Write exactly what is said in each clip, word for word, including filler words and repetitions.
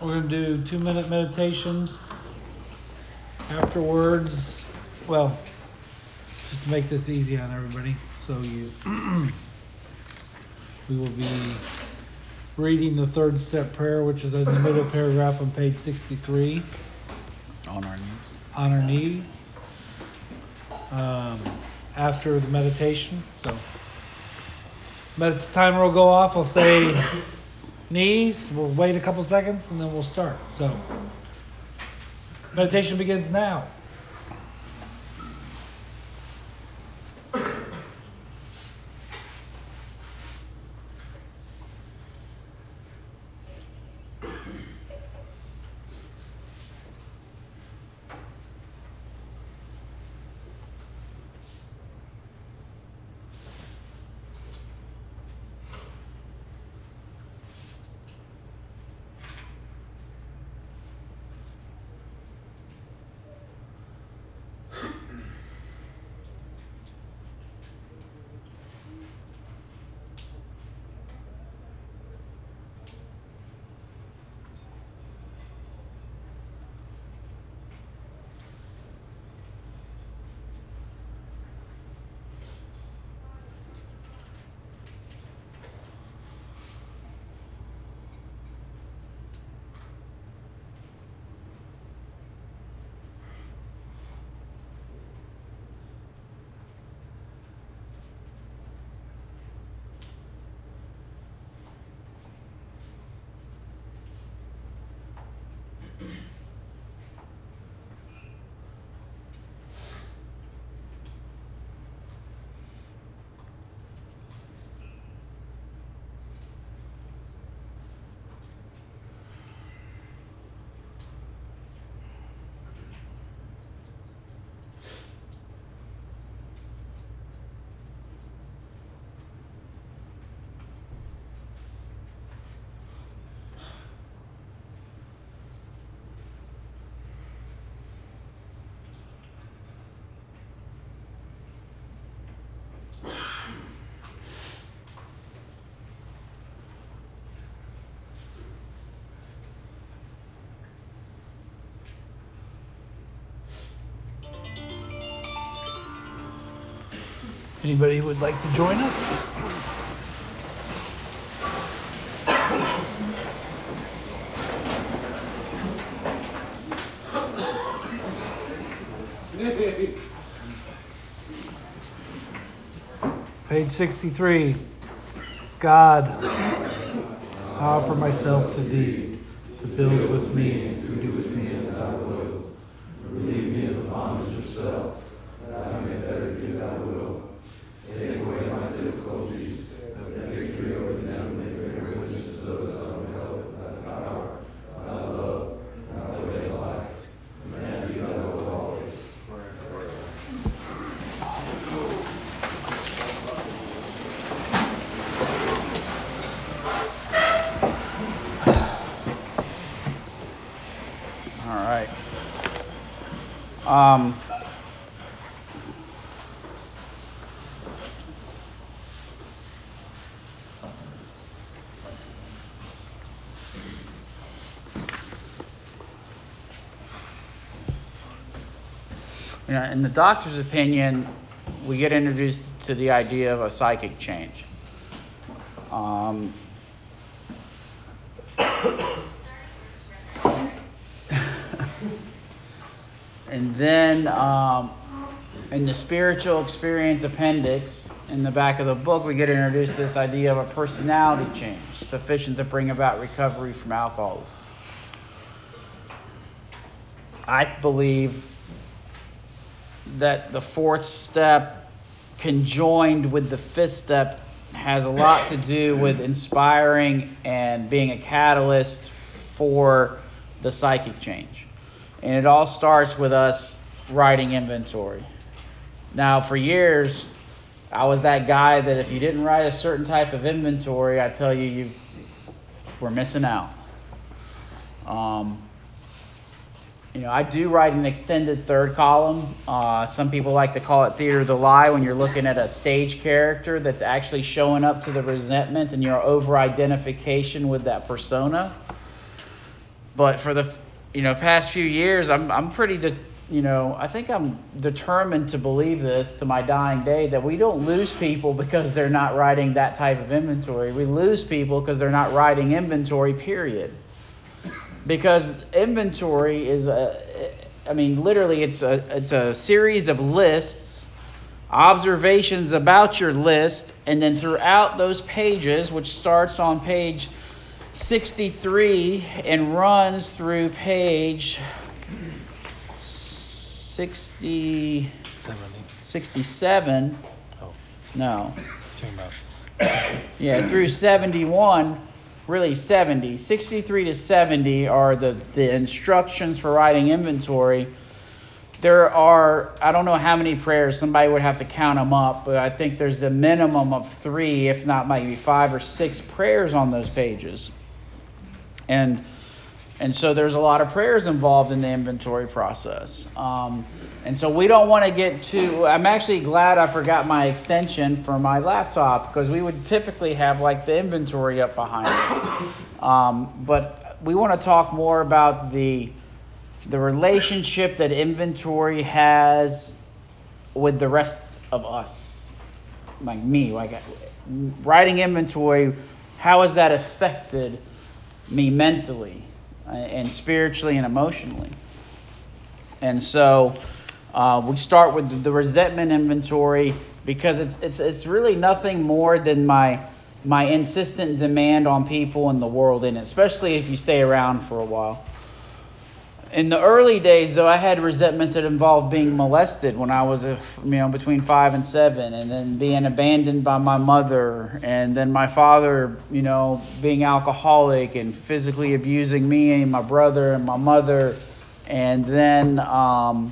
We're going to do two-minute meditation. Afterwards, well, just to make this easy on everybody, so you, we will be reading the third step prayer, which is in the middle paragraph on page sixty-three. On our knees. On our knees. Um, after the meditation. So, med- timer will go off. I'll say knees. We'll wait a couple seconds and then we'll start. So, meditation begins now. Anybody who would like to join us? Page sixty-three. God, I offer myself to thee, to build with me and to do with me as thou wilt. Relieve me of the bondage of self, that I may better do thy will. Take away my difficulties, that victory over them may bear witness to those I will help with thy power, thy love, thy way of life. Command be thy will always, forever. All right. Um, you know, in the doctor's opinion, we get introduced to the idea of a psychic change. Um, and then um, in the spiritual experience appendix, in the back of the book, we get introduced to this idea of a personality change, sufficient to bring about recovery from alcoholism. I believe that the fourth step, conjoined with the fifth step, has a lot to do with inspiring and being a catalyst for the psychic change. And it all starts with us writing inventory. Now, for years, I was that guy that if you didn't write a certain type of inventory, I tell you, you were missing out. Um, You know, I do write an extended third column. Uh, some people like to call it theater of the lie, when you're looking at a stage character that's actually showing up to the resentment and your over-identification with that persona. but for the you know past few years, I'm I'm pretty de- you know I think I'm determined to believe this to my dying day, that we don't lose people because they're not writing that type of inventory. We lose people because they're not writing inventory, period. Because inventory is a, I mean, literally, it's a it's a series of lists, observations about your list, and then throughout those pages, which starts on page sixty-three and runs through page sixty, sixty-seven. Oh. No. Talking about. Yeah, through seventy-one, really seventy. sixty-three to seventy are the, the instructions for writing inventory. There are, I don't know how many prayers, somebody would have to count them up, but I think there's a minimum of three, if not maybe five or six prayers on those pages. And and so there's a lot of prayers involved in the inventory process. Um, and so we don't want to get too, I'm actually glad I forgot my extension for my laptop, because we would typically have like the inventory up behind us. Um, but we want to talk more about the the relationship that inventory has with the rest of us, like me, like writing inventory. How has that affected me mentally and spiritually and emotionally? And so uh, we start with the resentment inventory, because it's it's it's really nothing more than my my insistent demand on people in the world, and especially if you stay around for a while. In the early days, though, I had resentments that involved being molested when I was, a, you know, between five and seven, and then being abandoned by my mother, and then my father, you know, being alcoholic and physically abusing me and my brother and my mother, and then um,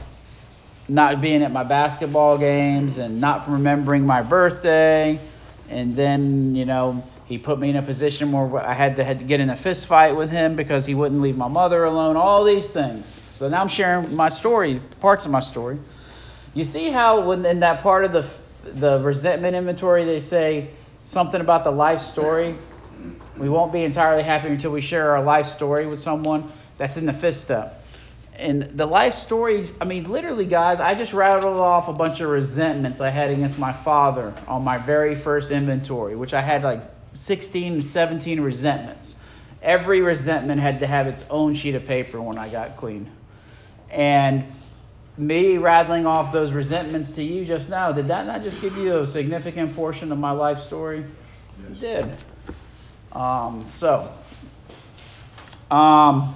not being at my basketball games and not remembering my birthday, and then, you know, he put me in a position where I had to had to get in a fist fight with him because he wouldn't leave my mother alone. All these things. So now I'm sharing my story, parts of my story. You see how when in that part of the the resentment inventory they say something about the life story? We won't be entirely happy until we share our life story with someone. That's in the fifth step. And the life story, I mean, literally, guys, I just rattled off a bunch of resentments I had against my father on my very first inventory, which I had like sixteen, seventeen resentments. Every resentment had to have its own sheet of paper when I got clean. And me rattling off those resentments to you just now, did that not just give you a significant portion of my life story? Yes. It did. Um, so, um,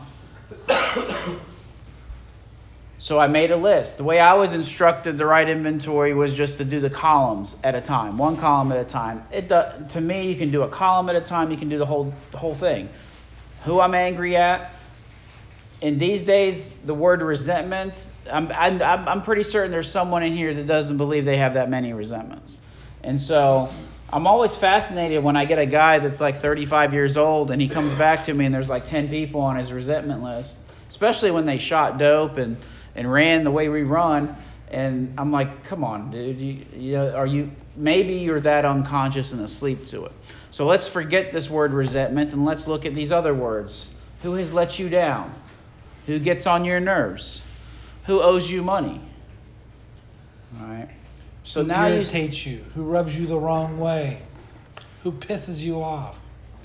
so I made a list. The way I was instructed to write inventory was just to do the columns at a time, one column at a time. It does, to me, you can do a column at a time. You can do the whole the whole thing. Who I'm angry at. In these days, the word resentment, I'm, I'm I'm pretty certain there's someone in here that doesn't believe they have that many resentments. And so I'm always fascinated when I get a guy that's like thirty-five years old and he comes back to me and there's like ten people on his resentment list, especially when they shot dope and and ran the way we run, and I'm like, come on, dude, you, you know, are you, maybe you're that unconscious and asleep to it. So let's forget this word resentment and let's look at these other words. Who has let you down? Who gets on your nerves? Who owes you money? All right. So who now irritates you, who rubs you the wrong way, who pisses you off.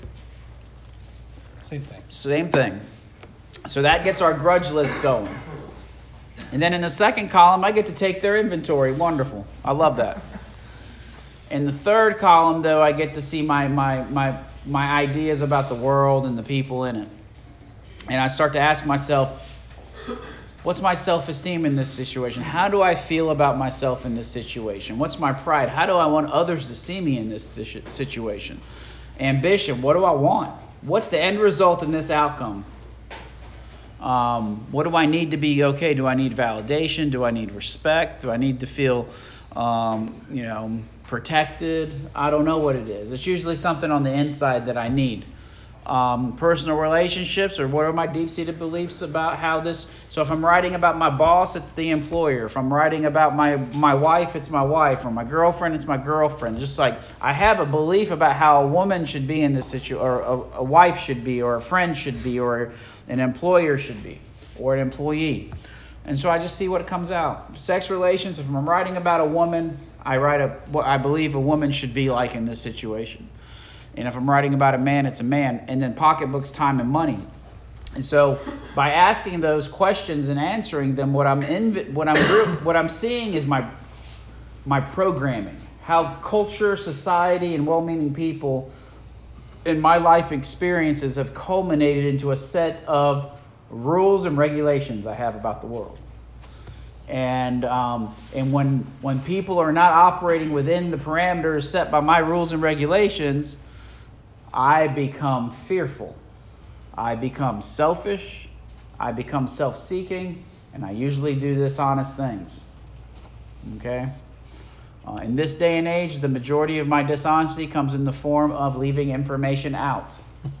Same thing. Same thing. So that gets our grudge list going. And then in the second column, I get to take their inventory. Wonderful. I love that. In the third column, though, I get to see my my my my ideas about the world and the people in it. And I start to ask myself, what's my self-esteem in this situation? How do I feel about myself in this situation? What's my pride? How do I want others to see me in this situation? Ambition, what do I want? What's the end result in this outcome? Um, what do I need to be okay? Do I need validation? Do I need respect? Do I need to feel, um, you know, protected? I don't know what it is. It's usually something on the inside that I need. Um, personal relationships, or what are my deep-seated beliefs about how this... So if I'm writing about my boss, it's the employer. If I'm writing about my, my wife, it's my wife. Or my girlfriend, it's my girlfriend. Just like I have a belief about how a woman should be in this situation, or a, a wife should be, or a friend should be, or an employer should be, or an employee. And so I just see what comes out. Sex relations, if I'm writing about a woman, I write a, what I believe a woman should be like in this situation. And if I'm writing about a man, it's a man. And then pocketbooks, time, and money. And so by asking those questions and answering them, what I'm in, what I'm what I'm seeing is my my programming, how culture, society, and well-meaning people in my life experiences have culminated into a set of rules and regulations I have about the world. And um, and when when people are not operating within the parameters set by my rules and regulations, I become fearful. I become selfish. I become self-seeking, and I usually do dishonest things. Okay? Uh, in this day and age, the majority of my dishonesty comes in the form of leaving information out.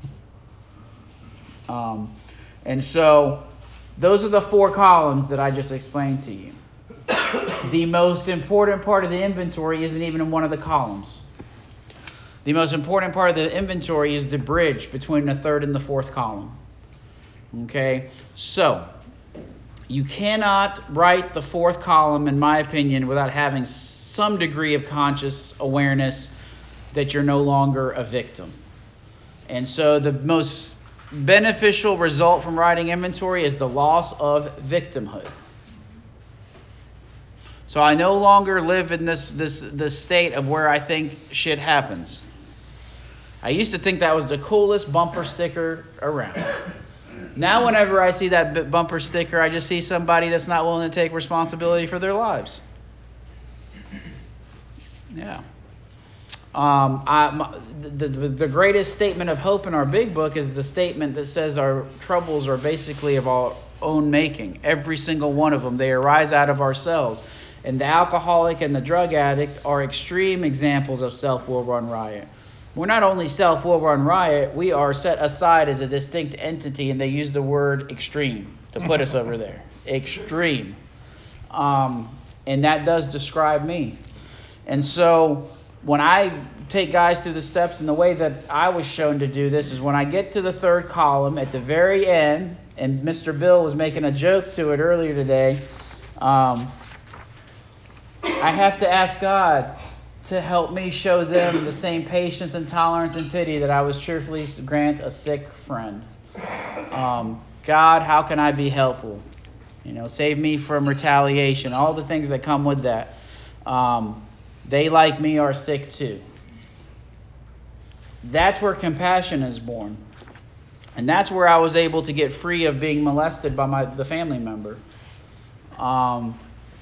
Um, and so, those are the four columns that I just explained to you. The most important part of the inventory isn't even in one of the columns. The most important part of the inventory is the bridge between the third and the fourth column. Okay? So, you cannot write the fourth column, in my opinion, without having some degree of conscious awareness that you're no longer a victim. And so the most beneficial result from writing inventory is the loss of victimhood. So I no longer live in this this this state of where I think shit happens. I used to think that was the coolest bumper sticker around. Now whenever I see that b- bumper sticker, I just see somebody that's not willing to take responsibility for their lives. Yeah. Um, I, my, the, the, the greatest statement of hope in our big book is the statement that says our troubles are basically of our own making. Every single one of them. They arise out of ourselves. And the alcoholic and the drug addict are extreme examples of self-will run riot. We're not only self-will run riot, we are set aside as a distinct entity, and they use the word extreme to put us over there. Extreme. Um, and that does describe me. And so when I take guys through the steps, and the way that I was shown to do this is when I get to the third column at the very end, and Mister Bill was making a joke to it earlier today, um, I have to ask God to help me show them the same patience and tolerance and pity that I was cheerfully grant a sick friend. Um, God, how can I be helpful? You know, save me from retaliation, all the things that come with that. Um, they, like me, are sick too. That's where compassion is born. And that's where I was able to get free of being molested by my the family member. Um,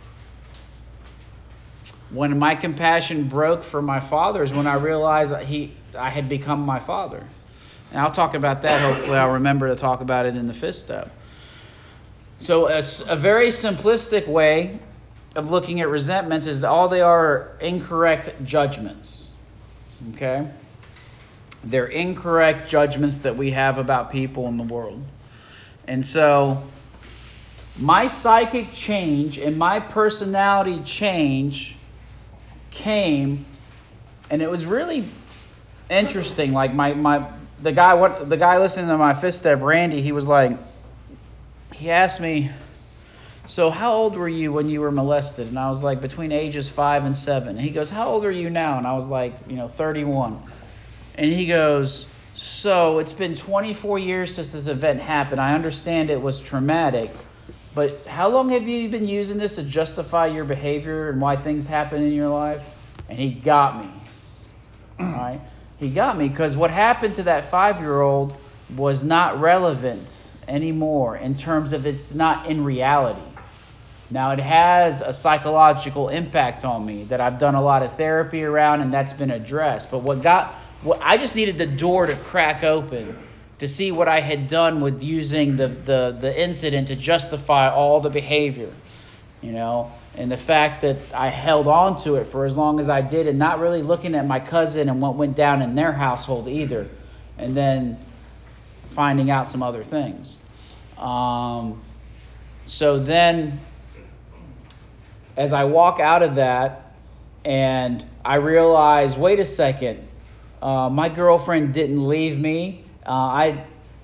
when my compassion broke for my father is when I realized that he I had become my father. And I'll talk about that. Hopefully I'll remember to talk about it in the fifth step. So a, a very simplistic way of looking at resentments is that all they are incorrect judgments. Okay? They're incorrect judgments that we have about people in the world. And so my psychic change and my personality change came, and it was really interesting. Like my, my the guy what the guy listening to my fifth step, Randy, he was like, he asked me, so how old were you when you were molested? And I was like, between ages five and seven. And he goes, how old are you now? And I was like, you know, thirty-one. And he goes, so it's been twenty-four years since this event happened. I understand it was traumatic, but how long have you been using this to justify your behavior and why things happen in your life? And he got me. All right? He got me because what happened to that five-year-old was not relevant anymore in terms of it's not in reality. Now, it has a psychological impact on me that I've done a lot of therapy around, and that's been addressed. But what got, what I just needed the door to crack open to see what I had done with using the, the, the incident to justify all the behavior, you know, and the fact that I held on to it for as long as I did, and not really looking at my cousin and what went down in their household either, and then finding out some other things. Um, so then, as I walk out of that, and I realize, wait a second, uh, my girlfriend didn't leave me. Uh, I,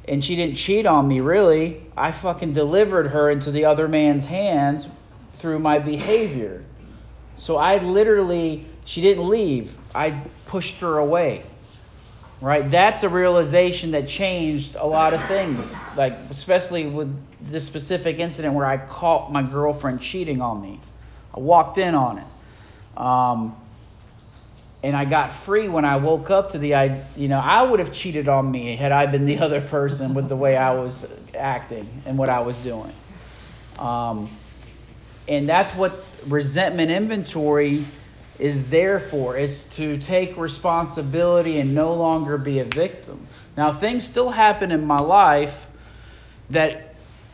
and she didn't cheat on me, really. I fucking delivered her into the other man's hands through my behavior. So I literally, she didn't leave. I pushed her away. Right? That's a realization that changed a lot of things. Like, especially with this specific incident where I caught my girlfriend cheating on me. I walked in on it. Um, and I got free when I woke up to the, I, you know, I would have cheated on me had I been the other person with the way I was acting and what I was doing. Um, and that's what resentment inventory is there for, is to take responsibility and no longer be a victim. Now, things still happen in my life that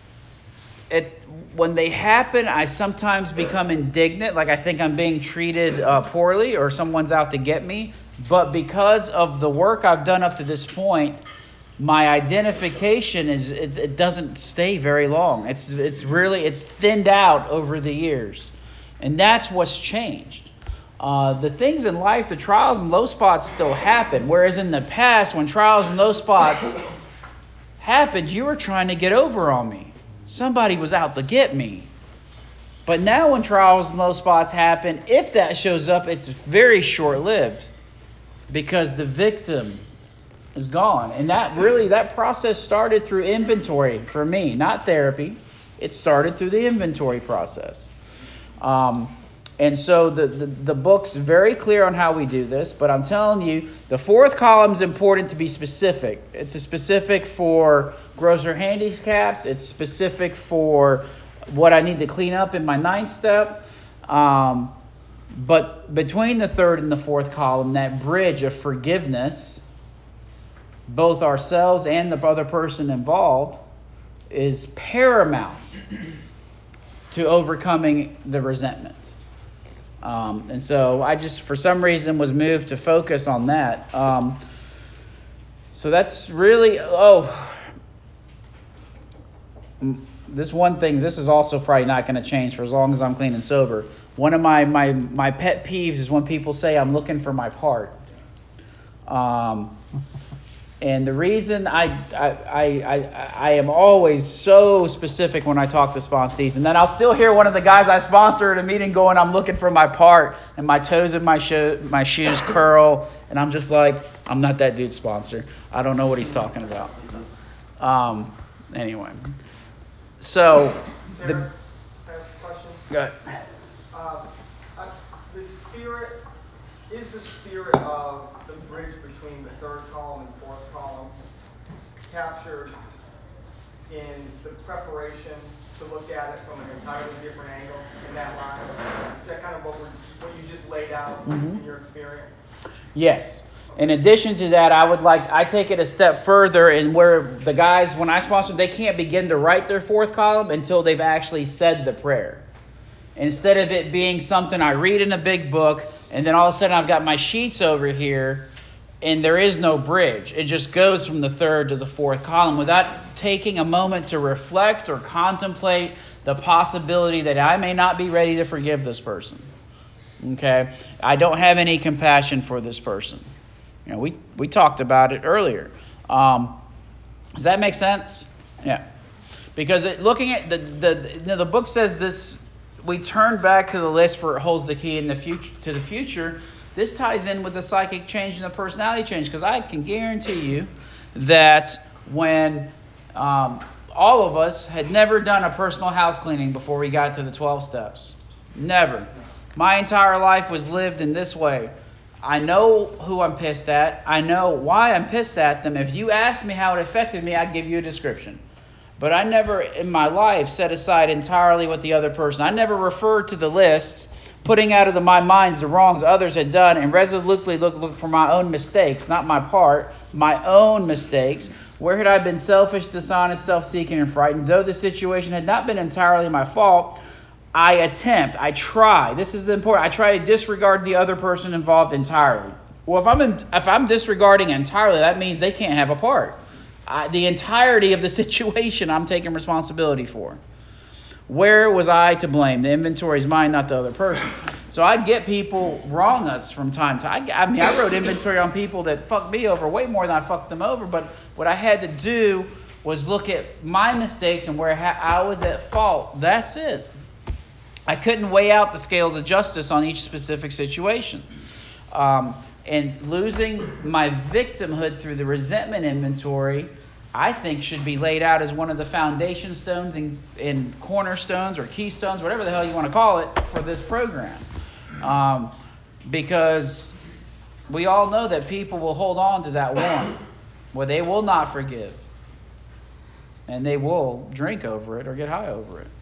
it, when they happen, I sometimes become indignant, like I think I'm being treated uh, poorly or someone's out to get me. But because of the work I've done up to this point, my identification is it, it doesn't stay very long. It's it's really it's thinned out over the years, and that's what's changed. Uh, the things in life, the trials and low spots still happen. Whereas in the past, when trials and low spots happened, you were trying to get over on me. Somebody was out to get me. But now when trials and low spots happen, if that shows up, it's very short-lived because the victim is gone. And that really, that process started through inventory for me, not therapy. It started through the inventory process. Um, and so the, the, the book's very clear on how we do this, but I'm telling you, the fourth column is important to be specific. It's a specific for grosser handicaps. It's specific for what I need to clean up in my ninth step. Um, but between the third and the fourth column, that bridge of forgiveness, both ourselves and the other person involved, is paramount to overcoming the resentment. Um, and so I just, for some reason, was moved to focus on that. Um, so that's really, oh, this one thing, this is also probably not going to change for as long as I'm clean and sober. One of my, my, my pet peeves is when people say I'm looking for my part. Um, and the reason I, I, I, I, I am always so specific when I talk to sponsees, and then I'll still hear one of the guys I sponsor at a meeting going, I'm looking for my part, and my toes in my, sho- my shoes curl, and I'm just like, I'm not that dude's sponsor. I don't know what he's talking about. Um, anyway. So, Sarah, I have a question. Go ahead. Um, uh, the spirit, is the spirit of the bridge between the third column and fourth column captured in the preparation to look at it from an entirely different angle in that line? Is that kind of what, we're, what you just laid out mm-hmm. in your experience? Yes. In addition to that, I would like, I take it a step further in where the guys, when I sponsor, they can't begin to write their fourth column until they've actually said the prayer. Instead of it being something I read in a big book, and then all of a sudden I've got my sheets over here, and there is no bridge. It just goes from the third to the fourth column without taking a moment to reflect or contemplate the possibility that I may not be ready to forgive this person. Okay? I don't have any compassion for this person. You know, we, we talked about it earlier. Um, does that make sense? Yeah. Because it, looking at the, the, you know, the book says this, we turn back to the list for it holds the key in the future to the future. This ties in with the psychic change and the personality change, because I can guarantee you that when um, all of us had never done a personal house cleaning before we got to the twelve steps. Never. My entire life was lived in this way. I know who I'm pissed at. I know why I'm pissed at them. If you ask me how it affected me, I'd give you a description. But I never in my life set aside entirely what the other person. I never referred to the list, putting out of the, my mind the wrongs others had done, and resolutely looked look for my own mistakes, not my part, my own mistakes. Where had I been selfish, dishonest, self-seeking, and frightened? Though the situation had not been entirely my fault, I attempt, I try. This is the important. I try to disregard the other person involved entirely. Well, if I'm in, if I'm disregarding entirely, that means they can't have a part. I, the entirety of the situation, I'm taking responsibility for. Where was I to blame? The inventory is mine, not the other person's. So I get people wrong us from time to time. I, I mean, I wrote inventory on people that fucked me over way more than I fucked them over. But what I had to do was look at my mistakes and where I was at fault. That's it. I couldn't weigh out the scales of justice on each specific situation. Um, and losing my victimhood through the resentment inventory, I think, should be laid out as one of the foundation stones and, and cornerstones or keystones, whatever the hell you want to call it, for this program. Um, because we all know that people will hold on to that one where they will not forgive. And they will drink over it or get high over it.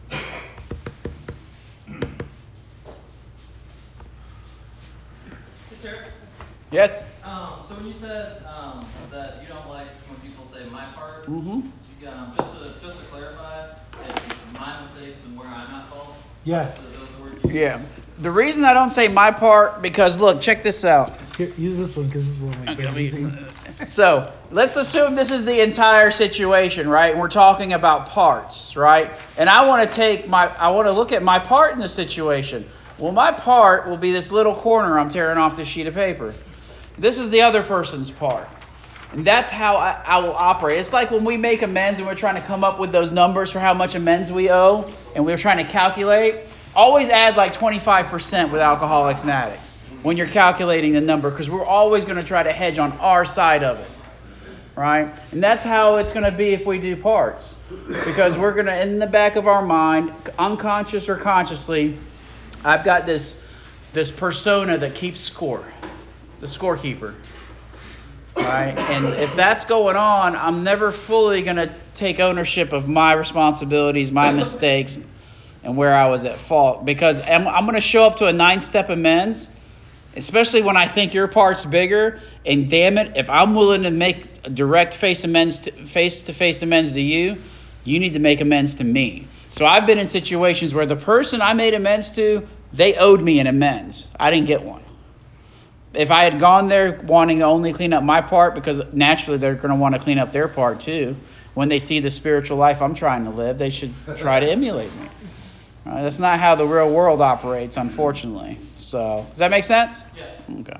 Yes? Um, so when you said um, that you don't like when people say my part, Mm-hmm. um, just to just to clarify, it's my mistakes and where I'm at fault? Yes. So those are the words you Yeah. The reason I don't say my part, because look, check this out. Here, use this one because this is one of my favorites. So let's assume this is the entire situation, right? And we're talking about parts, right? And I want to take my, I want to look at my part in the situation. Well, my part will be this little corner I'm tearing off this sheet of paper. This is the other person's part. And that's how I, I will operate. It's like when we make amends and we're trying to come up with those numbers for how much amends we owe, and we're trying to calculate. Always add like twenty-five percent with Alcoholics and Addicts when you're calculating the number, because we're always going to try to hedge on our side of it, right? And that's how it's going to be if we do parts, because we're going to, in the back of our mind, unconscious or consciously, I've got this this persona that keeps score, the scorekeeper, right? And if that's going on, I'm never fully going to take ownership of my responsibilities, my mistakes, and where I was at fault, because I'm, I'm going to show up to a nine-step amends, especially when I think your part's bigger. And damn it, if I'm willing to make direct face amends, to, face-to-face amends to you, you need to make amends to me. So I've been in situations where the person I made amends to, they owed me an amends. I didn't get one. If I had gone there wanting to only clean up my part, because naturally they're going to want to clean up their part too, when they see the spiritual life I'm trying to live, they should try to emulate me. Right? That's not how the real world operates, unfortunately. So, does that make sense? Yeah. Okay.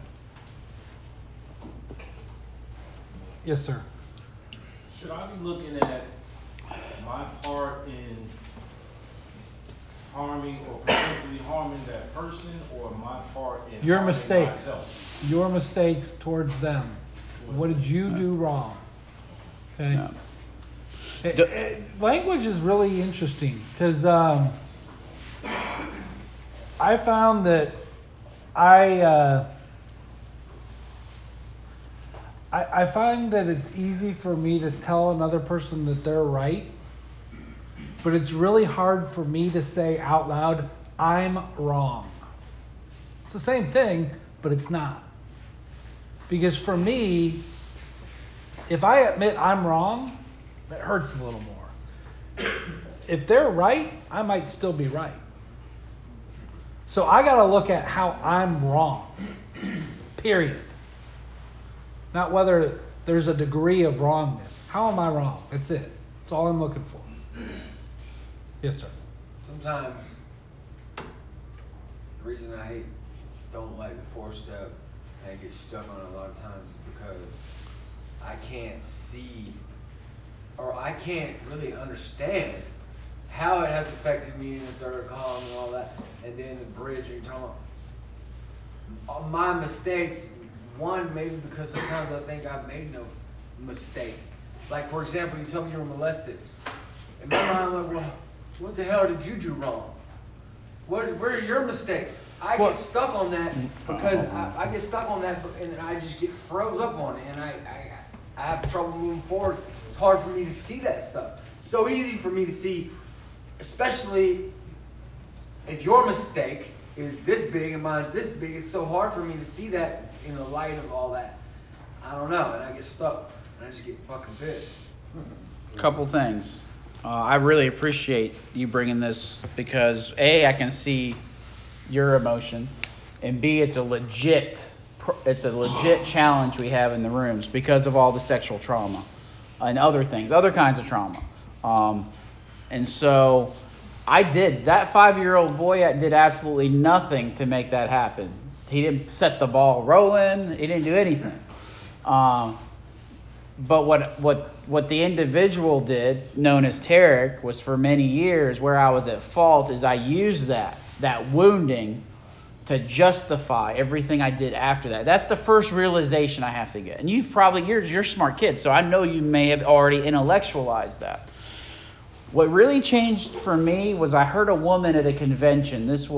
Yes, sir. Should I be looking at my part in harming or potentially harming that person, or my part in Your harming mistakes. myself? Your mistakes towards them. What did you do wrong? Okay. Yeah. It- Do- it- language is really interesting because um, I found that I, uh, I I find that it's easy for me to tell another person that they're right, but it's really hard for me to say out loud, I'm wrong. It's the same thing, but it's not. Because for me, if I admit I'm wrong, it hurts a little more. If they're right, I might still be right. So I got to look at how I'm wrong. Period. Not whether there's a degree of wrongness. How am I wrong? That's it. That's all I'm looking for. Yes, sir. Sometimes the reason I hate, don't like the four step and I get stuck on it a lot of times is because I can't see, or I can't really understand how it has affected me in the third column and all that, and then the bridge you're talking about. My mistakes, one, maybe because sometimes I think I've made no mistake. Like, for example, you told me you were molested. In my mind, I'm like, well, what the hell did you do wrong? What, where are your mistakes? I Well, get stuck on that because I, I get stuck on that and I just get froze up on it, and I, I I have trouble moving forward. It's hard for me to see that stuff. It's so easy for me to see, especially if your mistake is this big and mine's this big. It's so hard for me to see that in the light of all that. I don't know, and I get stuck and I just get fucking pissed. Couple things. Uh, I really appreciate you bringing this because A, I can see your emotion, and B, it's a legit, it's a legit challenge we have in the rooms because of all the sexual trauma and other things, other kinds of trauma. Um, and so I did. That five-year-old boy did absolutely nothing to make that happen. He didn't set the ball rolling. He didn't do anything. Um, but what what what the individual did, known as Tarek, was for many years where I was at fault is I used that that wounding to justify everything I did after that. That's the first realization I have to get. And you've probably you're you're a smart kid, so I know you may have already intellectualized that. What really changed for me was I heard a woman at a convention. This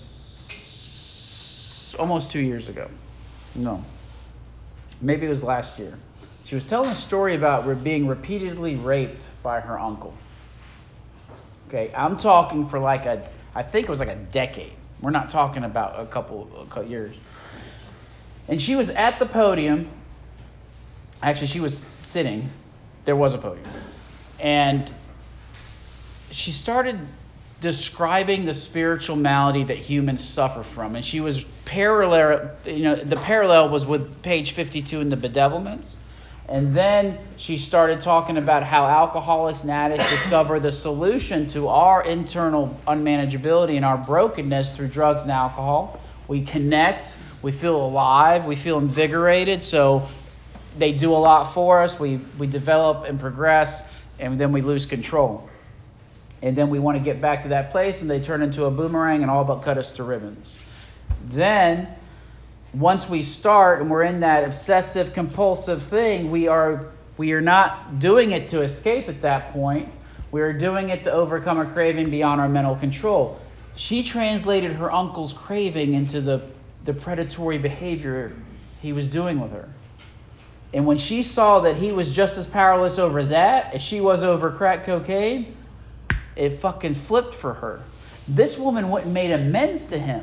was almost two years ago. No. Maybe it was last year. She was telling a story about being repeatedly raped by her uncle. Okay, I'm talking for like a, I think it was like a decade. We're not talking about a couple of years. And she was at the podium. Actually, she was sitting. There was a podium. And she started describing the spiritual malady that humans suffer from. And she was parallel, you know, the parallel was with page fifty-two in the Bedevilments. And then she started talking about how alcoholics and addicts discover the solution to our internal unmanageability and our brokenness through drugs and alcohol. We connect, we feel alive, we feel invigorated, so they do a lot for us. We we develop and progress, and then we lose control. And then we want to get back to that place, and they turn into a boomerang and all but cut us to ribbons. Then, once we start and we're in that obsessive compulsive thing, we are we are not doing it to escape at that point. We are doing it to overcome a craving beyond our mental control. She translated her uncle's craving into the, the predatory behavior he was doing with her. And when she saw that he was just as powerless over that as she was over crack cocaine, it fucking flipped for her. This woman went and made amends to him.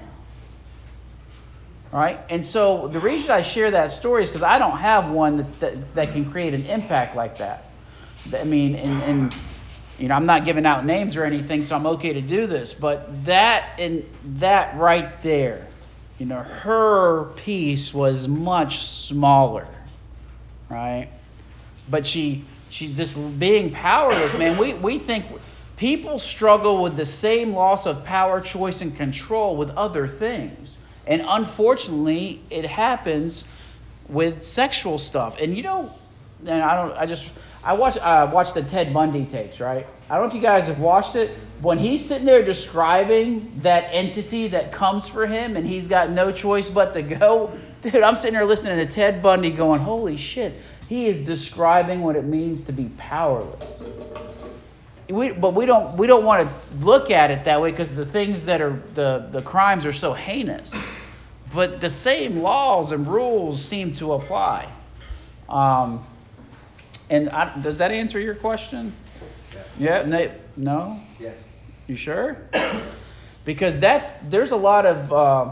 All right? And so the reason I share that story is because I don't have one that's, that that can create an impact like that. I mean, and, and you know, I'm not giving out names or anything, so I'm okay to do this. But that and that right there, you know, her piece was much smaller, right? But she, she this being powerless, man. We we think. People struggle with the same loss of power, choice, and control with other things. And unfortunately, it happens with sexual stuff. And you know, and I don't, I just, I watch, I uh, watched the Ted Bundy tapes, right? I don't know if you guys have watched it. When he's sitting there describing that entity that comes for him and he's got no choice but to go, dude, I'm sitting there listening to Ted Bundy going, holy shit. He is describing what it means to be powerless. We, but we don't we don't want to look at it that way because the things that are the, the crimes are so heinous. But the same laws and rules seem to apply. Um, and I, does that answer your question? Yeah. Yeah? No? Yes. You sure? Because that's there's a lot of uh,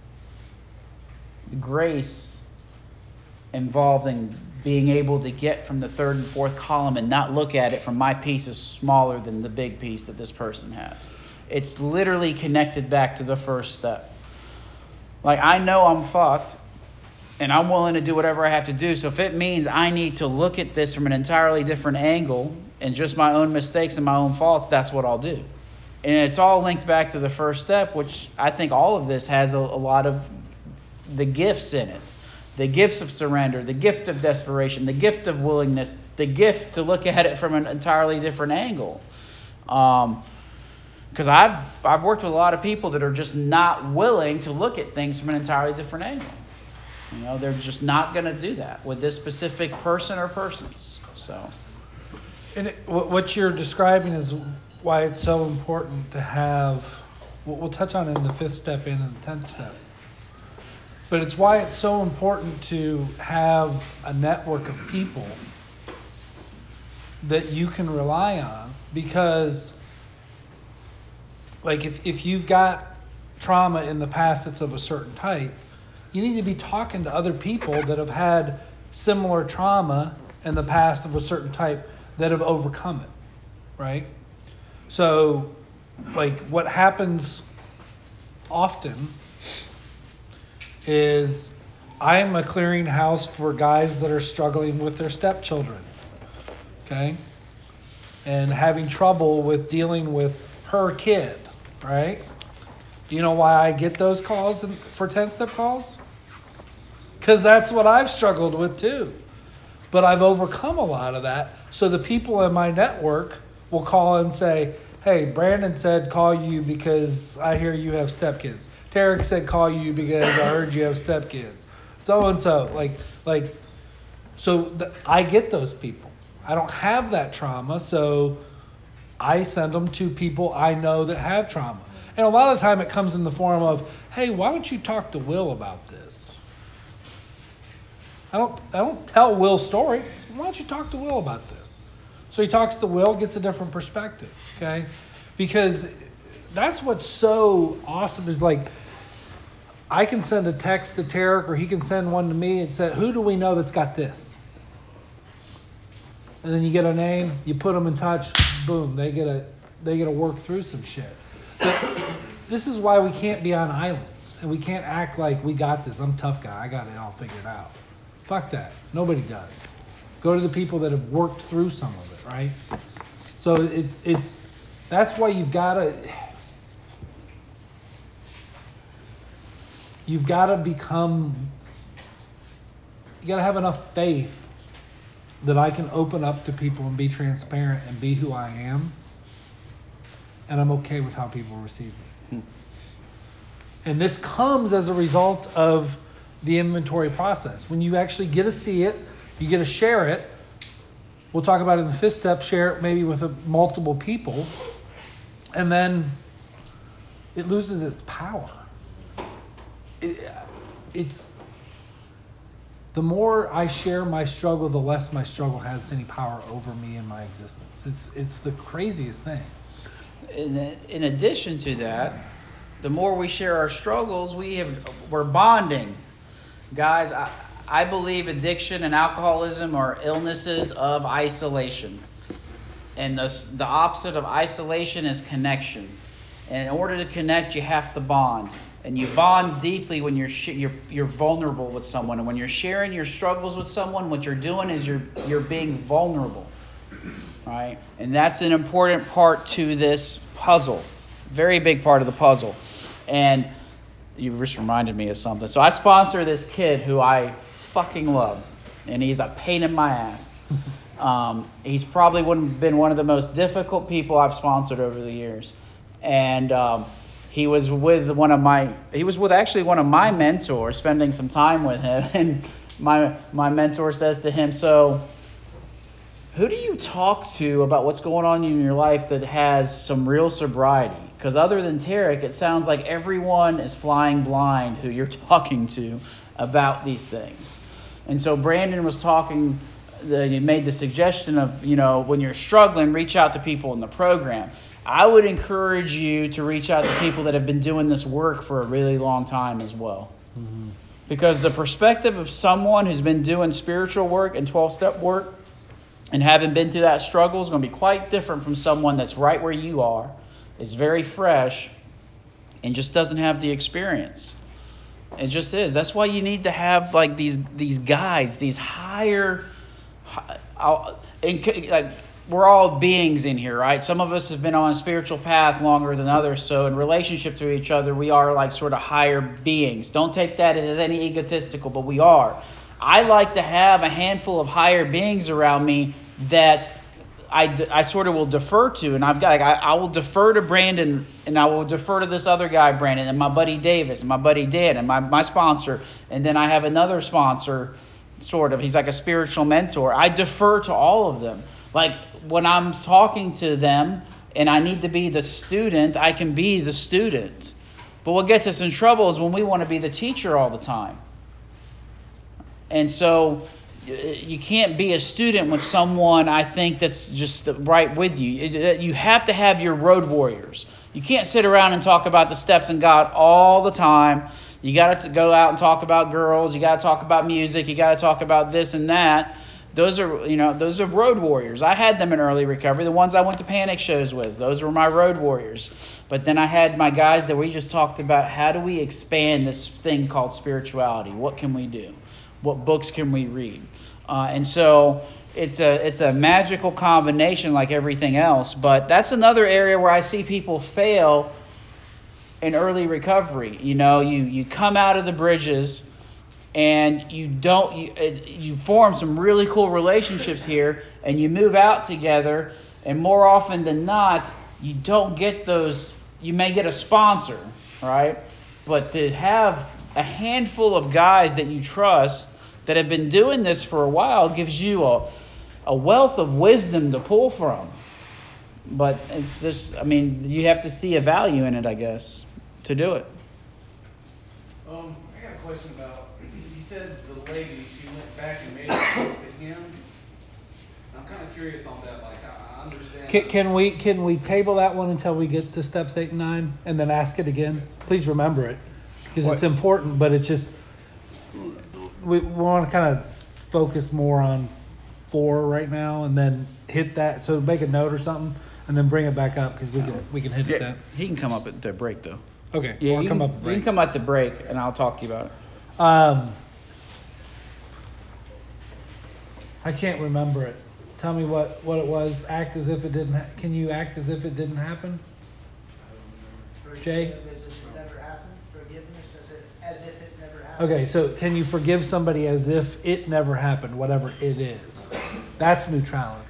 grace involved in being able to get from the third and fourth column and not look at it from my piece is smaller than the big piece that this person has. It's literally connected back to the first step. Like, I know I'm fucked, and I'm willing to do whatever I have to do. So if it means I need to look at this from an entirely different angle and just my own mistakes and my own faults, that's what I'll do. And it's all linked back to the first step, which I think all of this has a, a lot of the gifts in it. The gifts of surrender, the gift of desperation, the gift of willingness, the gift to look at it from an entirely different angle. Um, because I've I've worked with a lot of people that are just not willing to look at things from an entirely different angle. You know, they're just not going to do that with this specific person or persons. So, and it, what you're describing is why it's so important to have. We'll touch on it in the fifth step and in the tenth step. But it's why it's so important to have a network of people that you can rely on. Because, like, if, if you've got trauma in the past that's of a certain type, you need to be talking to other people that have had similar trauma in the past of a certain type that have overcome it, right? So, like, what happens often is I'm a clearinghouse for guys that are struggling with their stepchildren, okay? And having trouble with dealing with her kid, right? Do you know why I get those calls for ten-step calls? Because that's what I've struggled with too. but I've overcome a lot of that. So the people in my network will call and say, hey, Brandon said call you because I hear you have stepkids. Tarek said call you because I heard you have stepkids. So and so, like, like, so the, I get those people. I don't have that trauma, so I send them to people I know that have trauma. And a lot of the time it comes in the form of, hey, why don't you talk to Will about this? I don't I don't tell Will's story. So why don't you talk to Will about this? So he talks to Will, gets a different perspective, okay? Because that's what's so awesome is like, I can send a text to Tarek or he can send one to me and say, who do we know that's got this? And then you get a name, you put them in touch, boom, they get a they get to work through some shit. But this is why we can't be on islands and we can't act like we got this. I'm a tough guy. I got it all figured out. Fuck that. Nobody does. Go to the people that have worked through some of it, right? So it, it's that's why you've got to you've got to become you got to have enough faith that I can open up to people and be transparent and be who I am, and I'm okay with how people receive me. Hmm. And this comes as a result of the inventory process. When you actually get to see it, you get to share it. We'll talk about it in the fifth step, share it maybe with a, multiple people, and then it loses its power. It, it's the more I share my struggle, the less my struggle has any power over me in my existence. It's it's the craziest thing. In, in addition to that, the more we share our struggles, we have we're bonding. Guys, I, I believe addiction and alcoholism are illnesses of isolation. And the, the opposite of isolation is connection. And in order to connect, you have to bond. And you bond deeply when you're sh- you're you're vulnerable with someone. And when you're sharing your struggles with someone, what you're doing is you're you're being vulnerable, right? And that's an important part to this puzzle, very big part of the puzzle. And you just reminded me of something. So I sponsor this kid who I fucking love, and he's a pain in my ass. Um, he's probably been one of the most difficult people I've sponsored over the years, and um, he was with one of my he was with actually one of my mentors, spending some time with him, and my my mentor says to him, so who do you talk to about what's going on in your life that has some real sobriety? Because other than Tarek, it sounds like everyone is flying blind who you're talking to about these things. And so Brandon was talking, the, he made the suggestion of, you know, when you're struggling, reach out to people in the program. I would encourage you to reach out to people that have been doing this work for a really long time as well. Mm-hmm. Because the perspective of someone who's been doing spiritual work and twelve-step work and having been through that struggle is going to be quite different from someone that's right where you are, is very fresh, and just doesn't have the experience. It just is. That's why you need to have like these these guides, these higher. I'll, like we're all beings in here, right? Some of us have been on a spiritual path longer than others, so in relationship to each other, we are like sort of higher beings. Don't take that as any egotistical, but we are. I like to have a handful of higher beings around me that I, I sort of will defer to, and I've got I, I will defer to Brandon, and I will defer to this other guy, Brandon, and my buddy Davis, and my buddy Dan, and my, my sponsor, and then I have another sponsor, sort of. He's like a spiritual mentor. I defer to all of them. Like when I'm talking to them, and I need to be the student, I can be the student. But what gets us in trouble is when we want to be the teacher all the time. And so you can't be a student with someone, I think, that's just right with you. You have to have your road warriors. You can't sit around and talk about the steps in God all the time. You got to go out and talk about girls. You got to talk about music. You got to talk about this and that. Those are, you know, those are road warriors. I had them in early recovery. The ones I went to panic shows with, those were my road warriors. But then I had my guys that we just talked about, how do we expand this thing called spirituality? What can we do? What books can we read? Uh, and so it's a it's a magical combination like everything else. But that's another area where I see people fail in early recovery. You know, you, you come out of the bridges and you don't you, you form some really cool relationships here, and you move out together, and more often than not, you don't get those. You may get a sponsor, right? But to have a handful of guys that you trust that have been doing this for a while gives you a a wealth of wisdom to pull from. But it's just, I mean, you have to see a value in it, I guess, to do it. Um, I got a question about, you said the lady, she went back and made it close to him. I'm kind of curious on that, like, I, I understand. Can, can we can we table that one until we get to steps eight and nine, and then ask it again? Please remember it, because it's important, but it's just, we, we want to kind of focus more on four right now, and then hit that, so make a note or something, and then bring it back up, because we can we can hit Yeah, that. he can come up at the break, though. Okay, Yeah, or you, come can, up you can come at the break, and I'll talk to you about it. Um, I can't remember it. Tell me what, what it was. Act as if it didn't. Ha- Can you act as if it didn't happen? Jay? Forgive as if it never happened. Forgiveness as if, as if it never happened. Okay, so can you forgive somebody as if it never happened, whatever it is? That's neutrality.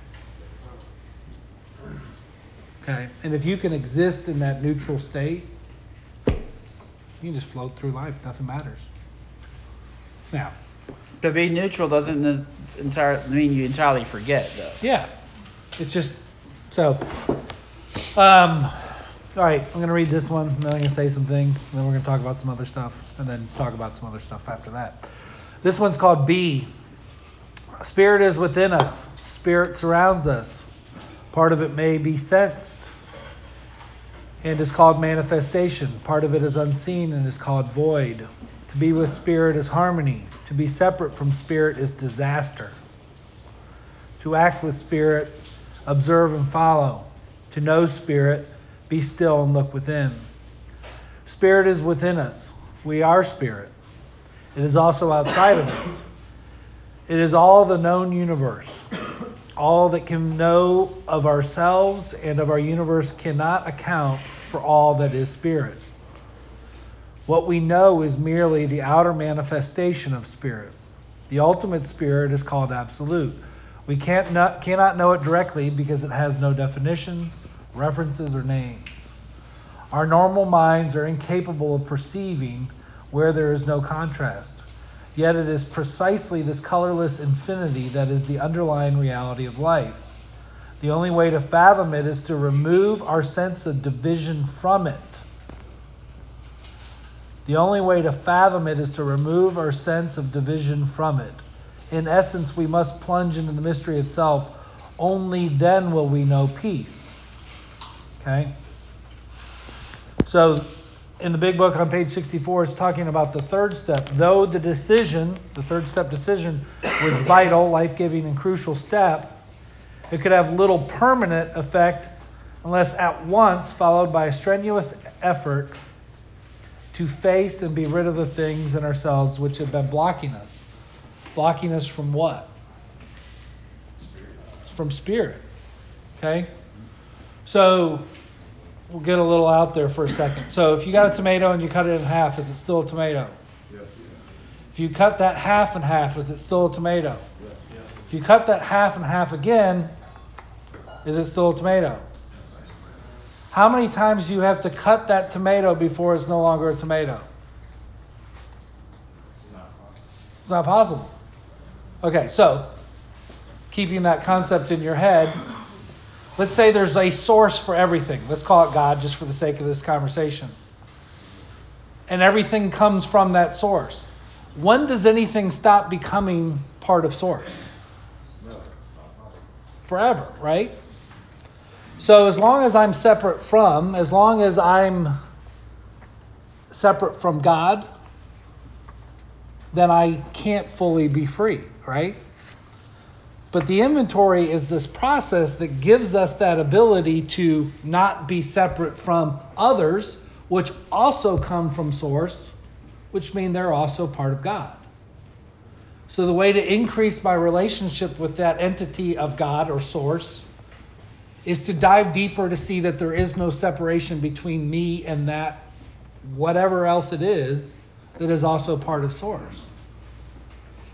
Okay, and if you can exist in that neutral state, you can just float through life. Nothing matters. Now, To be neutral doesn't entirely mean you entirely forget, though. yeah, it's just so. Um, all right, I'm gonna read this one, and then I'm gonna say some things, and then we're gonna talk about some other stuff, and then talk about some other stuff after that. This one's called B. Spirit is within us. Spirit surrounds us. Part of it may be sensed and is called manifestation. Part of it is unseen and is called void. To be with spirit is harmony. To be separate from spirit is disaster. To act with spirit, observe and follow. To know spirit, be still and look within. Spirit is within us. We are spirit. It is also outside of us. It is all the known universe. All that can know of ourselves and of our universe cannot account for all that is spirit. What we know is merely the outer manifestation of spirit. The ultimate spirit is called absolute. We can't not, cannot know it directly because it has no definitions, references, or names. Our normal minds are incapable of perceiving where there is no contrast. Yet it is precisely this colorless infinity that is the underlying reality of life. The only way to fathom it is to remove our sense of division from it. The only way to fathom it is to remove our sense of division from it. In essence, we must plunge into the mystery itself. Only then will we know peace. Okay? So, in the big book on page sixty-four, it's talking about the third step. Though the decision, the third step decision, was vital, life-giving, and crucial step, it could have little permanent effect unless at once followed by a strenuous effort to face and be rid of the things in ourselves which have been blocking us. Blocking us from what? From spirit. Okay? So, we'll get a little out there for a second. So if you got a tomato and you cut it in half, is it still a tomato? Yes. If you cut that half in half, is it still a tomato? Yes. If you cut that half in half again, is it still a tomato? How many times do you have to cut that tomato before it's no longer a tomato? It's not possible. It's not possible. Okay, so keeping that concept in your head, let's say there's a source for everything. Let's call it God just for the sake of this conversation. And everything comes from that source. When does anything stop becoming part of source? No, not possible. Forever, right? So as long as I'm separate from, as long as I'm separate from God, then I can't fully be free, right? But the inventory is this process that gives us that ability to not be separate from others, which also come from source, which mean they're also part of God. So the way to increase my relationship with that entity of God or source is to dive deeper to see that there is no separation between me and that whatever else it is that is also part of source.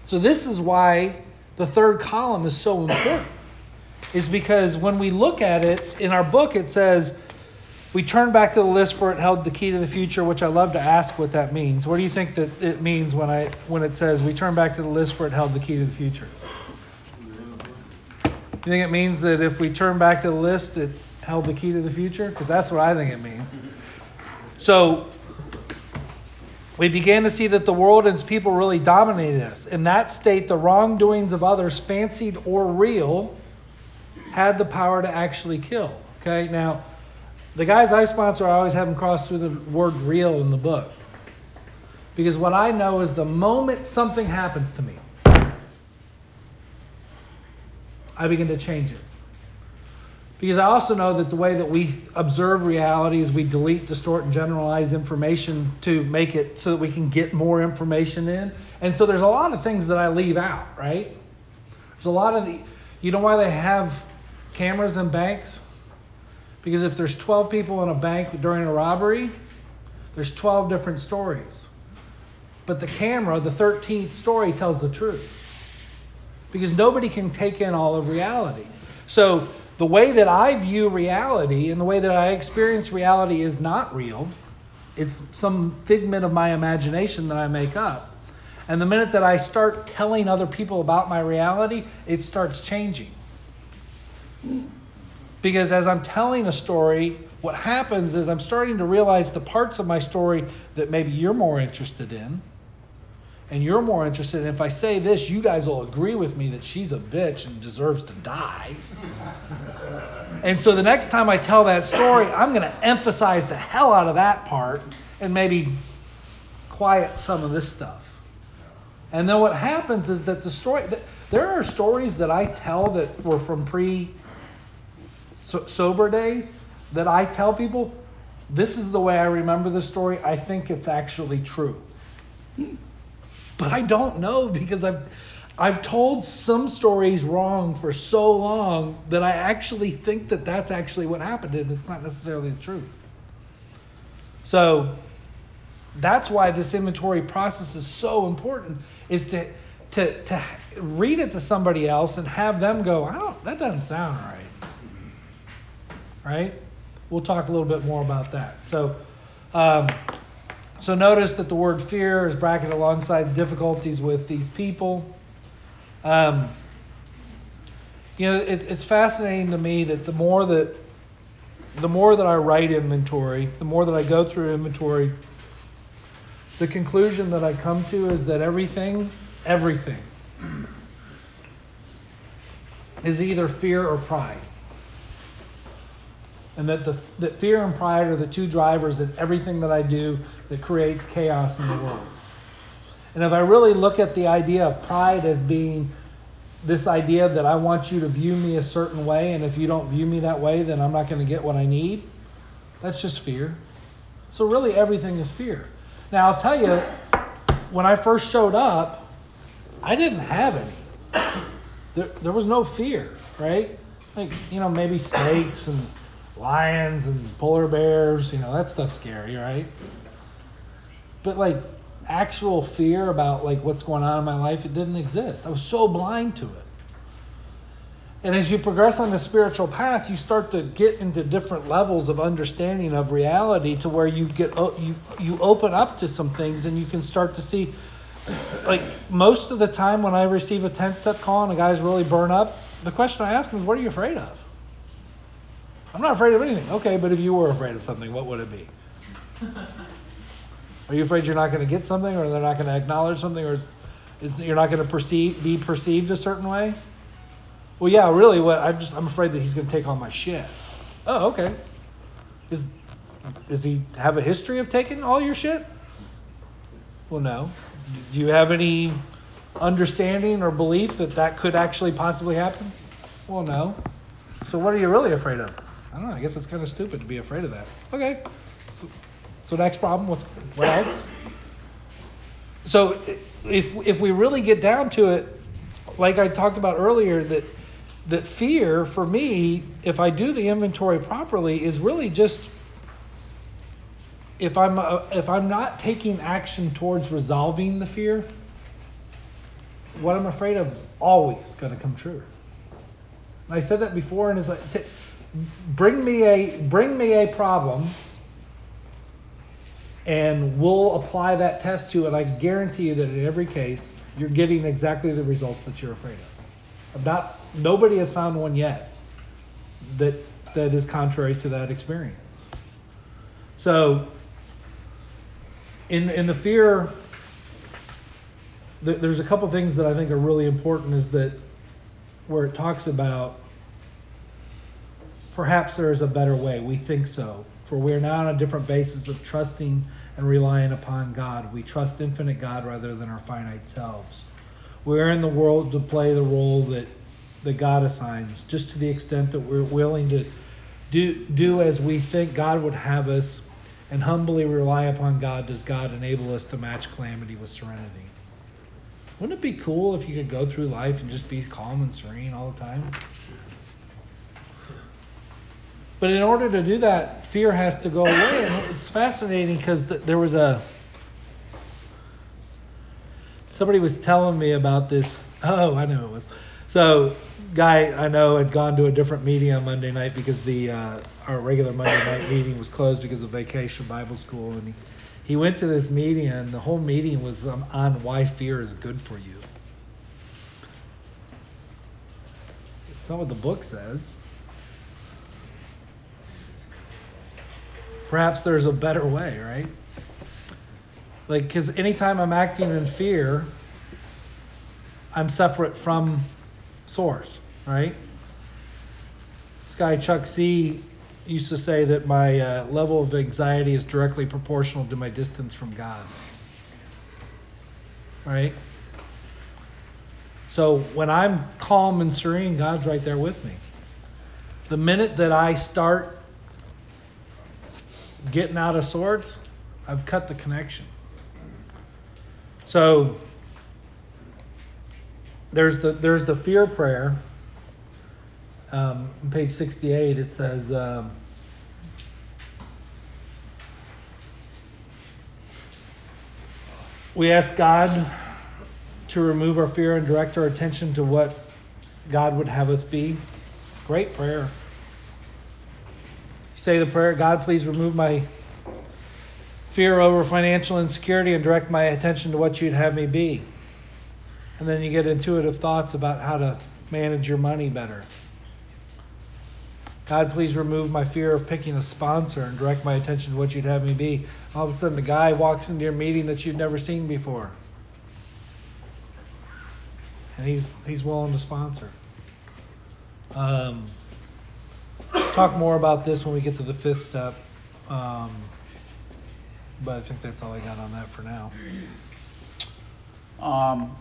So this is why the third column is so important. Is because when we look at it, in our book it says, we turn back to the list for it held the key to the future, which I love to ask what that means. What do you think that it means when I when it says we turn back to the list for it held the key to the future? You think it means that if we turn back to the list, it held the key to the future? Because that's what I think it means. So we began to see that the world and its people really dominated us. In that state, the wrongdoings of others, fancied or real, had the power to actually kill. Okay, now, the guys I sponsor, I always have them cross through the word real in the book. Because what I know is the moment something happens to me, I begin to change it. Because I also know that the way that we observe reality is we delete, distort, and generalize information to make it so that we can get more information in. And so there's a lot of things that I leave out, right? There's a lot of the, you know why they have cameras in banks? Because if there's twelve people in a bank during a robbery, there's twelve different stories. But the camera, the thirteenth story, tells the truth. Because nobody can take in all of reality. So the way that I view reality and the way that I experience reality is not real. It's some figment of my imagination that I make up. And the minute that I start telling other people about my reality, it starts changing. Because as I'm telling a story, what happens is I'm starting to realize the parts of my story that maybe you're more interested in. And you're more interested in, if I say this, you guys will agree with me that she's a bitch and deserves to die. And so the next time I tell that story, I'm going to emphasize the hell out of that part and maybe quiet some of this stuff. And then what happens is that the story, there are stories that I tell that were from pre sober days that I tell people, this is the way I remember the story. I think it's actually true. But I don't know because I've I've told some stories wrong for so long that I actually think that that's actually what happened, and it's not necessarily the truth. So that's why this inventory process is so important, is to to to read it to somebody else and have them go, I don't, that doesn't sound right. Right? We'll talk a little bit more about that. So. Um, So notice that the word fear is bracketed alongside difficulties with these people. Um, you know, it, it's fascinating to me that the more that the more that I write inventory, the more that I go through inventory, the conclusion that I come to is that everything, everything is either fear or pride. And that the that fear and pride are the two drivers in everything that I do that creates chaos in the world. And if I really look at the idea of pride as being this idea that I want you to view me a certain way, and if you don't view me that way, then I'm not going to get what I need, that's just fear. So really everything is fear. Now I'll tell you, when I first showed up, I didn't have any. There, there was no fear, right? Like, you know, maybe snakes and lions and polar bears, you know, that stuff's scary, right? But like actual fear about like what's going on in my life, it didn't exist. I was so blind to it. And as you progress on the spiritual path, you start to get into different levels of understanding of reality to where you get you you open up to some things and you can start to see, like most of the time when I receive a tenth step call and a guy's really burn up, the question I ask him is, what are you afraid of? I'm not afraid of anything. Okay, but if you were afraid of something, what would it be? Are you afraid you're not going to get something, or they're not going to acknowledge something, or it's, it's, you're not going to perceive, be perceived a certain way? Well, yeah, really, what I'm just I'm afraid that he's going to take all my shit. Oh, okay. Is does he have a history of taking all your shit? Well, no. Do you have any understanding or belief that that could actually possibly happen? Well, no. So what are you really afraid of? I don't know. I guess it's kind of stupid to be afraid of that. Okay. So, so next problem. What's what else? So if if we really get down to it, like I talked about earlier, that that fear for me, if I do the inventory properly, is really just if I'm uh, if I'm not taking action towards resolving the fear, what I'm afraid of is always going to come true. And I said that before, and it's like, t- bring me a bring me a problem, and we'll apply that test to it. I guarantee you that in every case, you're getting exactly the results that you're afraid of. I'm not. Nobody has found one yet that that is contrary to that experience. So, in in the fear, th- there's a couple things that I think are really important. Is that where it talks about perhaps there is a better way. We think so. For we are now on a different basis of trusting and relying upon God. We trust infinite God rather than our finite selves. We are in the world to play the role that, that God assigns, just to the extent that we're willing to do, do as we think God would have us, and humbly rely upon God does God enable us to match calamity with serenity. Wouldn't it be cool if you could go through life and just be calm and serene all the time? But in order to do that, fear has to go away. And it's fascinating because th- there was a... Somebody was telling me about this. Oh, I know it was. So, guy I know had gone to a different meeting on Monday night because the uh, our regular Monday night meeting was closed because of Vacation Bible School. And he, he went to this meeting, and the whole meeting was um, on why fear is good for you. It's not what the book says. Perhaps there's a better way, right? Like, because anytime I'm acting in fear, I'm separate from source, right? This guy Chuck C used to say that my uh, level of anxiety is directly proportional to my distance from God, right? So when I'm calm and serene, God's right there with me. The minute that I start getting out of sorts, I've cut the connection. So there's the there's the fear prayer. Um, on page sixty-eight, it says, um, we ask God to remove our fear and direct our attention to what God would have us be. Great prayer. Say the prayer, God, please remove my fear over financial insecurity and direct my attention to what you'd have me be. And then you get intuitive thoughts about how to manage your money better. God, please remove my fear of picking a sponsor and direct my attention to what you'd have me be. All of a sudden, a guy walks into your meeting that you've never seen before. And he's he's willing to sponsor. Um, talk more about this when we get to the fifth step. Um, but I think that's all I got on that for now. Um,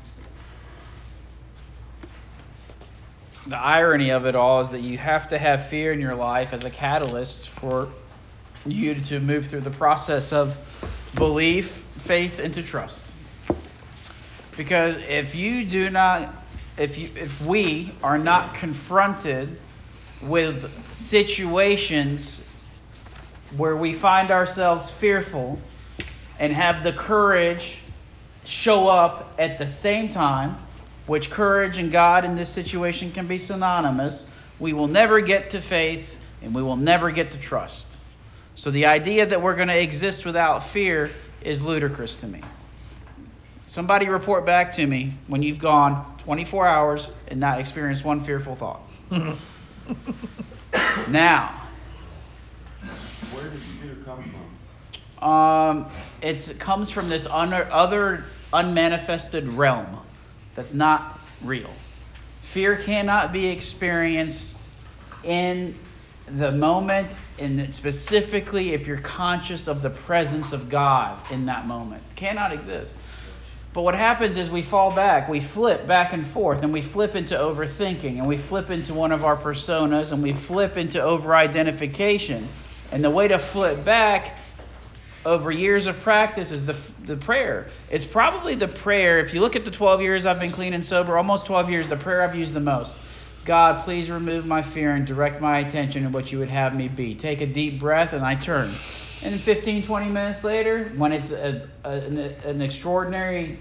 the irony of it all is that you have to have fear in your life as a catalyst for you to move through the process of belief, faith, into trust. Because if you do not, if you, if we are not confronted with situations where we find ourselves fearful and have the courage show up at the same time, which courage and God in this situation can be synonymous, we will never get to faith and we will never get to trust. So the idea that we're going to exist without fear is ludicrous to me. Somebody report back to me when you've gone twenty-four hours and not experienced one fearful thought. Now, Where does fear come from? um, it's, it comes from this un- other unmanifested realm that's not real. Fear cannot be experienced in the moment, and specifically if you're conscious of the presence of God in that moment. It cannot exist. But what happens is we fall back, we flip back and forth, and we flip into overthinking, and we flip into one of our personas, and we flip into over-identification. And the way to flip back over years of practice is the the prayer. It's probably the prayer, if you look at the twelve years I've been clean and sober, almost twelve years, the prayer I've used the most. God, please remove my fear and direct my attention to what you would have me be. Take a deep breath, and I turn. And fifteen, twenty minutes later, when it's a, a, an, an extraordinary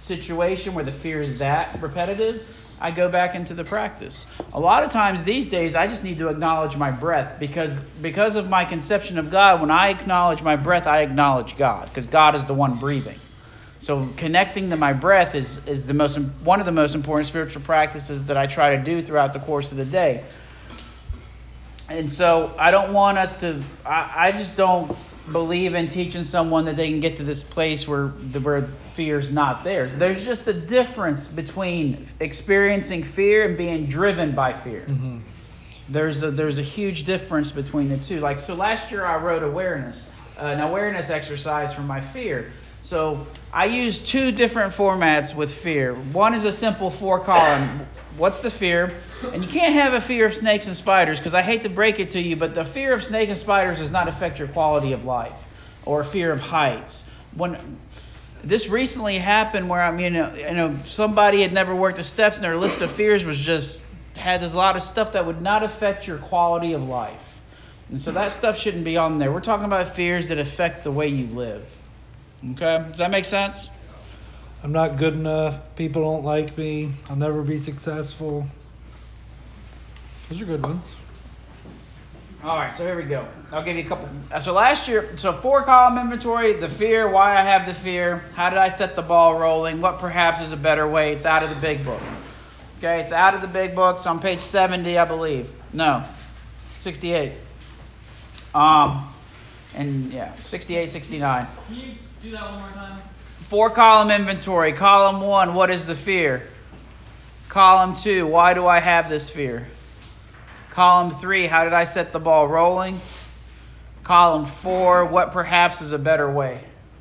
situation where the fear is that repetitive, I go back into the practice. A lot of times these days, I just need to acknowledge my breath because because of my conception of God, when I acknowledge my breath, I acknowledge God because God is the one breathing. So connecting to my breath is, is the most one of the most important spiritual practices that I try to do throughout the course of the day. And so I don't want us to, I, I just don't believe in teaching someone that they can get to this place where the where fear's not there. There's just a difference between experiencing fear and being driven by fear. Mm-hmm. There's a there's a huge difference between the two. Like so, last year I wrote awareness, uh, an awareness exercise for my fear. So I used two different formats with fear. One is a simple four column. What's the fear? And you can't have a fear of snakes and spiders because I hate to break it to you, but the fear of snakes and spiders does not affect your quality of life or fear of heights. When this recently happened where I mean, you know, you know, somebody had never worked the steps and their list of fears was just had a lot of stuff that would not affect your quality of life. And so that stuff shouldn't be on there. We're talking about fears that affect the way you live. Okay? Does that make sense? I'm not good enough. People don't like me. I'll never be successful. Those are good ones. All right, so here we go. I'll give you a couple. So last year, so four column inventory, the fear, why I have the fear, how did I set the ball rolling, what perhaps is a better way. It's out of the big book. Okay, it's out of the big book. It's on page seventy, I believe. No, sixty-eight. Um, and yeah, sixty-eight, sixty-nine. Can you do that one more time? Four column inventory. Column one, what is the fear? Column two, why do I have this fear? Column three, how did I set the ball rolling? Column four, what perhaps is a better way?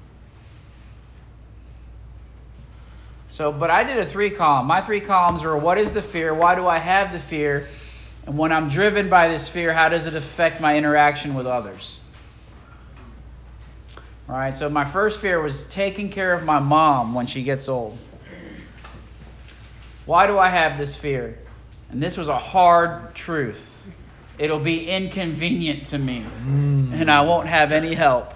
So, but I did a three column. My three columns are what is the fear? Why do I have the fear? And when I'm driven by this fear, how does it affect my interaction with others? All right, so my first fear was taking care of my mom when she gets old. Why do I have this fear? And this was a hard truth. It'll be inconvenient to me, mm. and I won't have any help.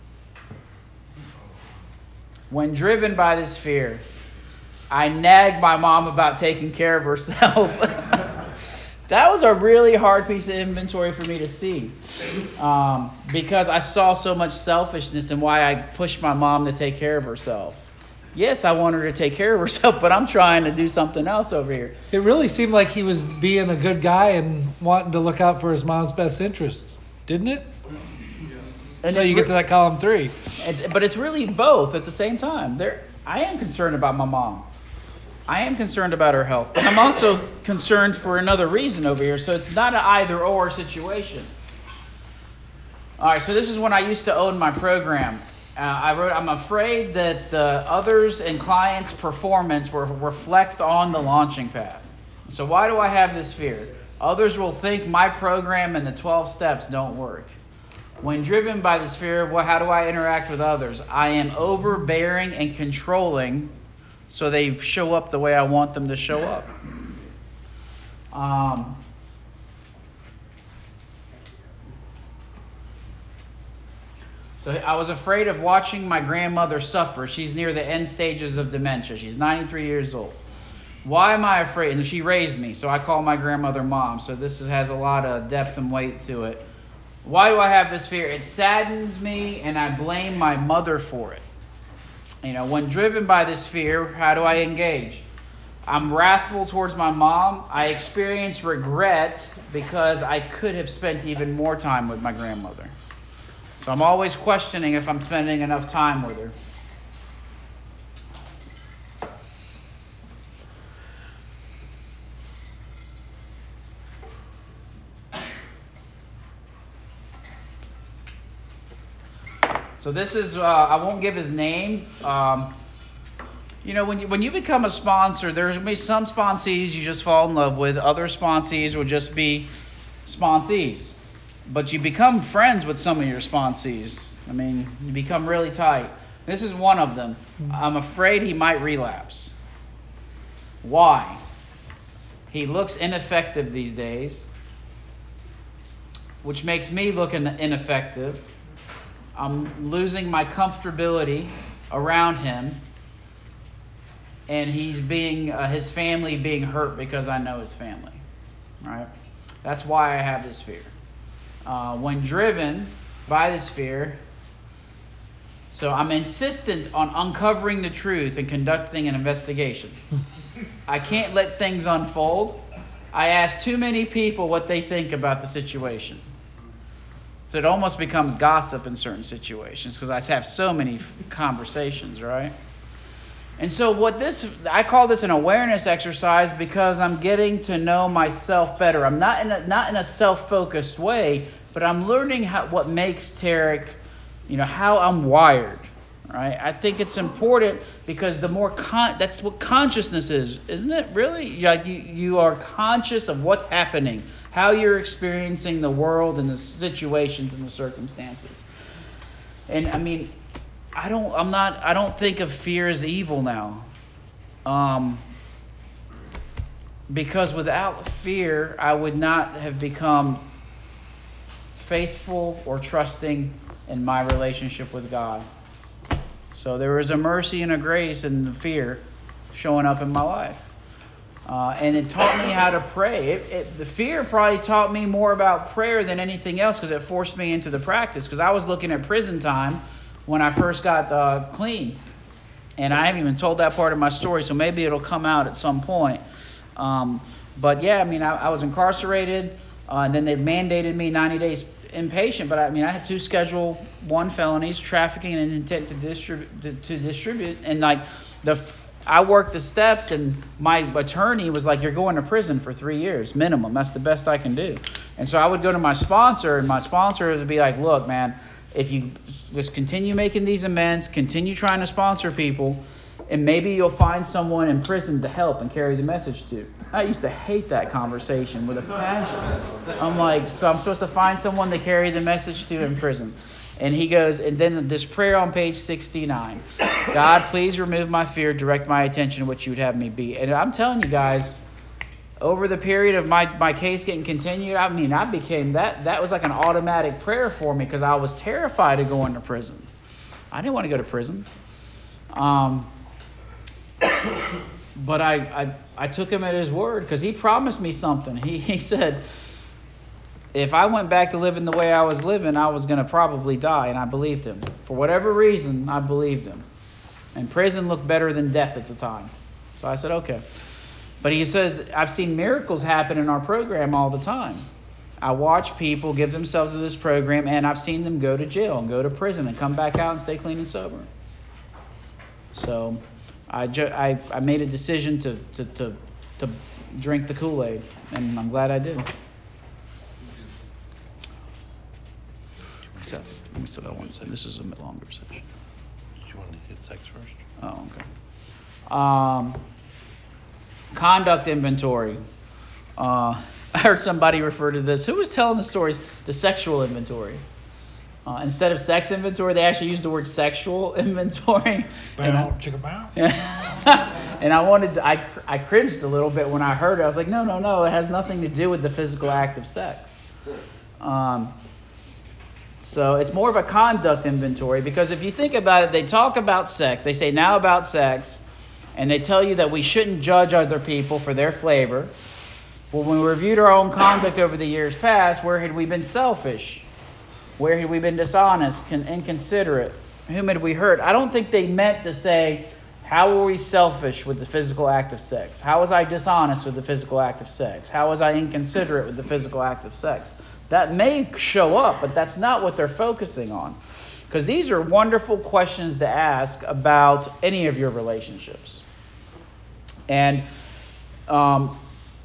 When driven by this fear, I nagged my mom about taking care of herself. That was a really hard piece of inventory for me to see um, because I saw so much selfishness in why I pushed my mom to take care of herself. Yes, I want her to take care of herself, but I'm trying to do something else over here. It really seemed like he was being a good guy and wanting to look out for his mom's best interest, didn't it? And Until you get to that column three. It's, but it's really both at the same time. There, I am concerned about my mom. I am concerned about her health. But I'm also concerned for another reason over here. So it's not an either or situation. All right, so this is when I used to own my program. Uh, I wrote, I'm afraid that the others and clients' performance will reflect on the launching pad. So why do I have this fear? Others will think my program and the twelve steps don't work. When driven by this fear, well, how do I interact with others? I am overbearing and controlling so they show up the way I want them to show up. Um, so I was afraid of watching my grandmother suffer. She's near the end stages of dementia. She's ninety-three years old. Why am I afraid? And she raised me, so I call my grandmother mom. So this has a lot of depth and weight to it. Why do I have this fear? It saddens me, and I blame my mother for it. You know, when driven by this fear, how do I engage? I'm wrathful towards my mom. I experience regret because I could have spent even more time with my grandmother. So I'm always questioning if I'm spending enough time with her. So this is, uh, I won't give his name. Um, you know, when you, when you become a sponsor, there's going to be some sponsees you just fall in love with. Other sponsees will just be sponsees. But you become friends with some of your sponsees. I mean, you become really tight. This is one of them. I'm afraid he might relapse. Why? He looks ineffective these days, which makes me look ineffective. I'm losing my comfortability around him. and he's being uh, his family being hurt because I know his family, right? That's why I have this fear. Uh, when driven by this fear, so I'm insistent on uncovering the truth and conducting an investigation. I can't let things unfold. I ask too many people what they think about the situation. So it almost becomes gossip in certain situations because I have so many conversations, right? And so what this, I call this an awareness exercise because I'm getting to know myself better. I'm not in a, not in a self-focused way, but I'm learning how, what makes Tarek, you know, how I'm wired, right? I think it's important because the more, con- that's what consciousness is, isn't it? Really? Like you, you are conscious of what's happening, how you're experiencing the world and the situations and the circumstances. And I mean, I don't, I'm not, I don't think of fear as evil now. Um, because without fear, I would not have become faithful or trusting in my relationship with God. So there was a mercy and a grace and the fear showing up in my life. Uh, and it taught me how to pray. It, it, the fear probably taught me more about prayer than anything else because it forced me into the practice. Because I was looking at prison time when I first got uh, clean. And I haven't even told that part of my story, so maybe it'll come out at some point. Um, but yeah, I mean, I, I was incarcerated, uh, and then they mandated me ninety days inpatient. But I mean, I had two Schedule One felonies, trafficking and intent to distribute. To, to distribute, and like the, I worked the steps, and my attorney was like, "You're going to prison for three years minimum. That's the best I can do." And so I would go to my sponsor, and my sponsor would be like, "Look, man, if you just continue making these amends, continue trying to sponsor people, and maybe you'll find someone in prison to help and carry the message to." I used to hate that conversation with a passion. I'm like, so I'm supposed to find someone to carry the message to in prison. And he goes, and then this prayer on page sixty-nine. God, please remove my fear, direct my attention to what you would have me be. And I'm telling you guys, over the period of my, my case getting continued, I mean, I became that, that was like an automatic prayer for me because I was terrified of going to prison. I didn't want to go to prison. Um, but I, I, I took him at his word because he promised me something. He, he said, if I went back to living the way I was living, I was going to probably die. And I believed him. For whatever reason, I believed him. And prison looked better than death at the time. So I said, okay. But he says, I've seen miracles happen in our program all the time. I watch people give themselves to this program, and I've seen them go to jail and go to prison and come back out and stay clean and sober. So I, ju- I, I made a decision to, to, to, to drink the Kool-Aid, and I'm glad I did. Except, we still got one second. This is a longer session. Did you want to hit sex first? Oh, okay. Um, conduct inventory. Uh, I heard somebody refer to this. Who was telling the stories? The sexual inventory. Uh, instead of sex inventory, they actually used the word sexual inventory. Bow, chicka bow. And I wanted, to, I, I cringed a little bit when I heard it. I was like, no, no, no. It has nothing to do with the physical act of sex. Um, so it's more of a conduct inventory because if you think about it, they talk about sex. They say now about sex, and they tell you that we shouldn't judge other people for their flavor. Well, when we reviewed our own conduct over the years past, where had we been selfish? Where had we been dishonest, inconsiderate? Whom had we hurt? I don't think they meant to say, how were we selfish with the physical act of sex? How was I dishonest with the physical act of sex? How was I inconsiderate with the physical act of sex? That may show up, but that's not what they're focusing on. Because these are wonderful questions to ask about any of your relationships. And, um,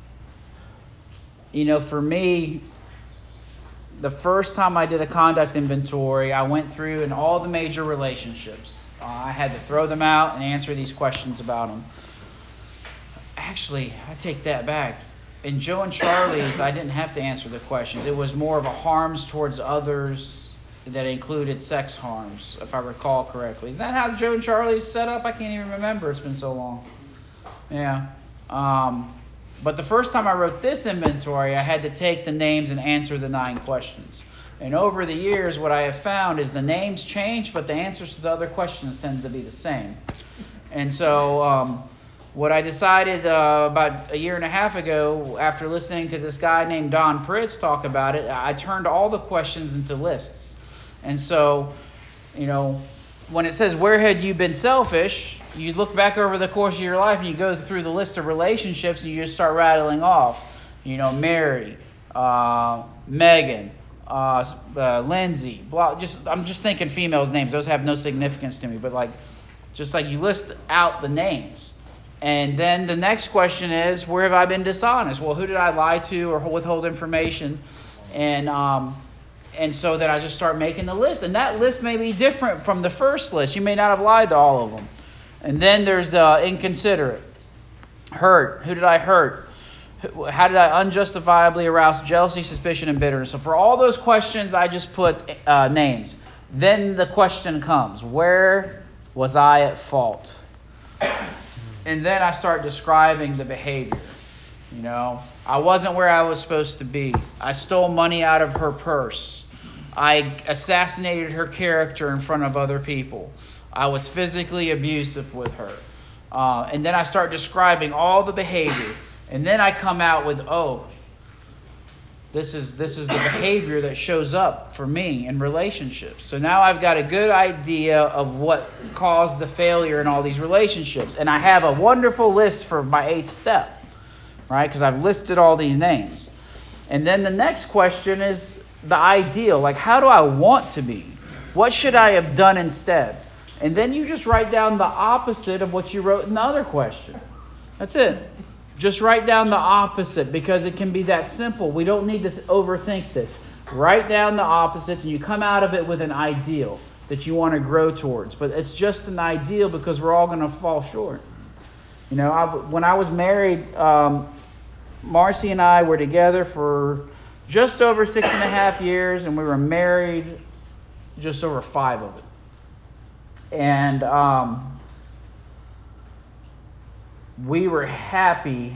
you know, for me, the first time I did a conduct inventory, I went through in all the major relationships. Uh, I had to throw them out and answer these questions about them. Actually, I take that back. In Joe and Charlie's, I didn't have to answer the questions. It was more of a harms towards others that included sex harms, if I recall correctly. Isn't that how Joe and Charlie's set up? I can't even remember. It's been so long. Yeah. Um, but the first time I wrote this inventory, I had to take the names and answer the nine questions. And over the years, what I have found is the names change, but the answers to the other questions tend to be the same. And so um, what I decided uh, about a year and a half ago, after listening to this guy named Don Pritz talk about it, I turned all the questions into lists. And so, you know, when it says, where had you been selfish, you look back over the course of your life and you go through the list of relationships and you just start rattling off, you know, Mary, uh, Megan, uh, uh, Lindsay, blah, just, I'm just thinking females' names. Those have no significance to me, but like, just like you list out the names. And then the next question is, where have I been dishonest? Well, who did I lie to or withhold information? And um, and so then I just start making the list. And that list may be different from the first list. You may not have lied to all of them. And then there's uh, inconsiderate. Hurt. Who did I hurt? How did I unjustifiably arouse jealousy, suspicion, and bitterness? So for all those questions, I just put uh, names. Then the question comes, where was I at fault? And then I start describing the behavior. You know, I wasn't where I was supposed to be. I stole money out of her purse. I assassinated her character in front of other people. I was physically abusive with her. Uh, and then I start describing all the behavior. And then I come out with, oh, this is this is the behavior that shows up for me in relationships. So now I've got a good idea of what caused the failure in all these relationships. And I have a wonderful list for my eighth step, right? Because I've listed all these names. And then the next question is the ideal. Like, how do I want to be? What should I have done instead? And then you just write down the opposite of what you wrote in the other question. That's it. Just write down the opposite, because it can be that simple. We don't need to th- overthink this. Write down the opposites and you come out of it with an ideal that you want to grow towards. But it's just an ideal because we're all going to fall short. You know, I, when I was married, um, Marcy and I were together for just over six and a half years, and we were married just over five of it. And um, we were happy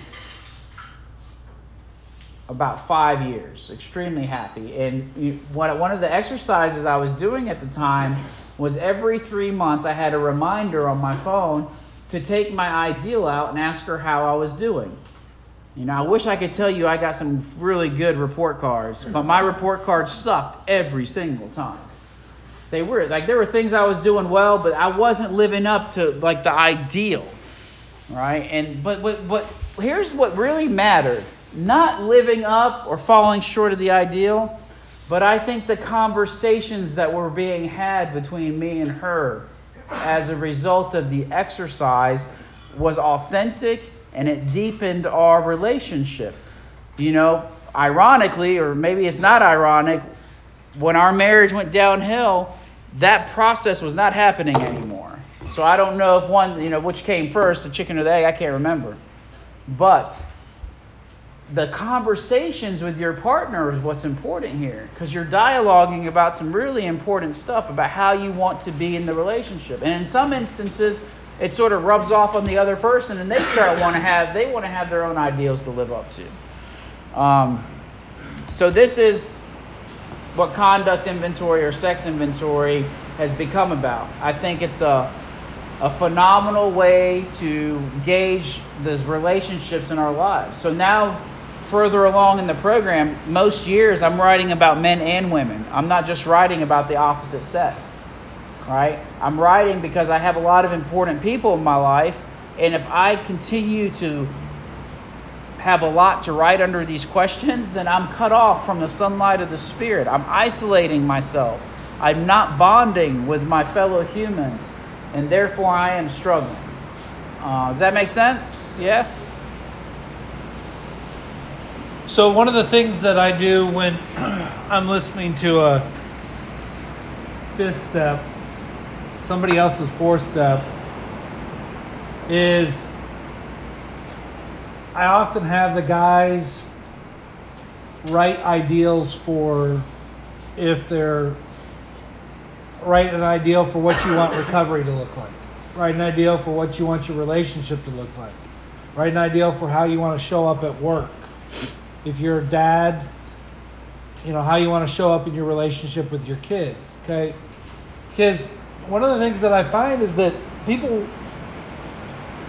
about five years, extremely happy. And you, one, one of the exercises I was doing at the time was every three months I had a reminder on my phone to take my ideal out and ask her how I was doing. You know, I wish I could tell you I got some really good report cards, but my report cards sucked every single time. They were like, there were things I was doing well, but I wasn't living up to like the ideal, right? And but but but here's what really mattered: not living up or falling short of the ideal, but I think the conversations that were being had between me and her as a result of the exercise was authentic, and it deepened our relationship. You know, ironically, or maybe it's not ironic, when our marriage went downhill, that process was not happening anymore. So I don't know if one, you know, which came first, the chicken or the egg, I can't remember. But the conversations with your partner is what's important here, because you're dialoguing about some really important stuff about how you want to be in the relationship. And in some instances, it sort of rubs off on the other person, and they start want to have they want to have their own ideals to live up to. Um, so this is what conduct inventory or sex inventory has become about. I think it's a a phenomenal way to gauge the relationships in our lives. So now, further along in the program, most years I'm writing about men and women. I'm not just writing about the opposite sex, right? I'm writing because I have a lot of important people in my life, and if I continue to have a lot to write under these questions, then I'm cut off from the sunlight of the Spirit. I'm isolating myself. I'm not bonding with my fellow humans, and therefore I am struggling. Uh, does that make sense? Yeah? So one of the things that I do when I'm listening to a fifth step, somebody else's fourth step, is I often have the guys write ideals for if they're write an ideal for what you want recovery to look like. Write an ideal for what you want your relationship to look like. Write an ideal for how you want to show up at work. If you're a dad, you know, how you want to show up in your relationship with your kids, okay? Because one of the things that I find is that people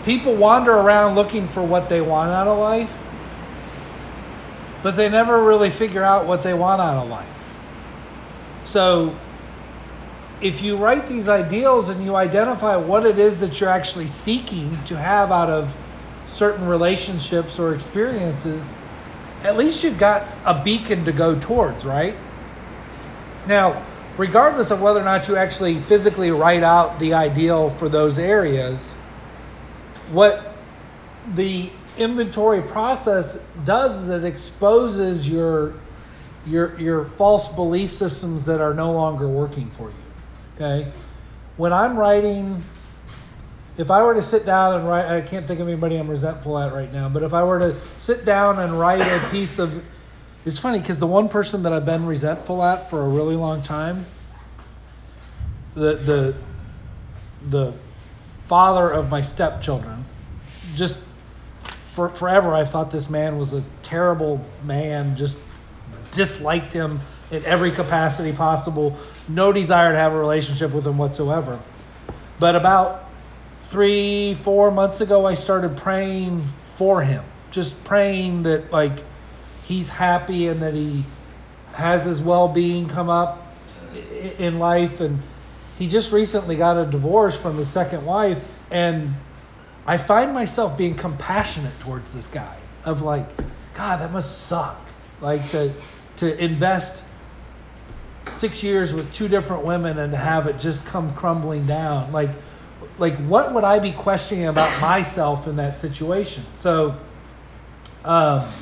people wander around looking for what they want out of life, but they never really figure out what they want out of life. So if you write these ideals and you identify what it is that you're actually seeking to have out of certain relationships or experiences, at least you've got a beacon to go towards, right? Now, regardless of whether or not you actually physically write out the ideal for those areas, what the inventory process does is it exposes your your your false belief systems that are no longer working for you. Okay? When I'm writing, if I were to sit down and write, I can't think of anybody I'm resentful at right now, but if I were to sit down and write a piece of, it's funny because the one person that I've been resentful at for a really long time, the the the father of my stepchildren, just for forever I thought this man was a terrible man, just disliked him in every capacity possible, no desire to have a relationship with him whatsoever. But about three, four months ago, I started praying for him, just praying that like he's happy and that he has his well-being come up in life. And he just recently got a divorce from his second wife, and I find myself being compassionate towards this guy of like, God, that must suck. Like to to invest six years with two different women and to have it just come crumbling down. Like, like what would I be questioning about myself in that situation? So, um,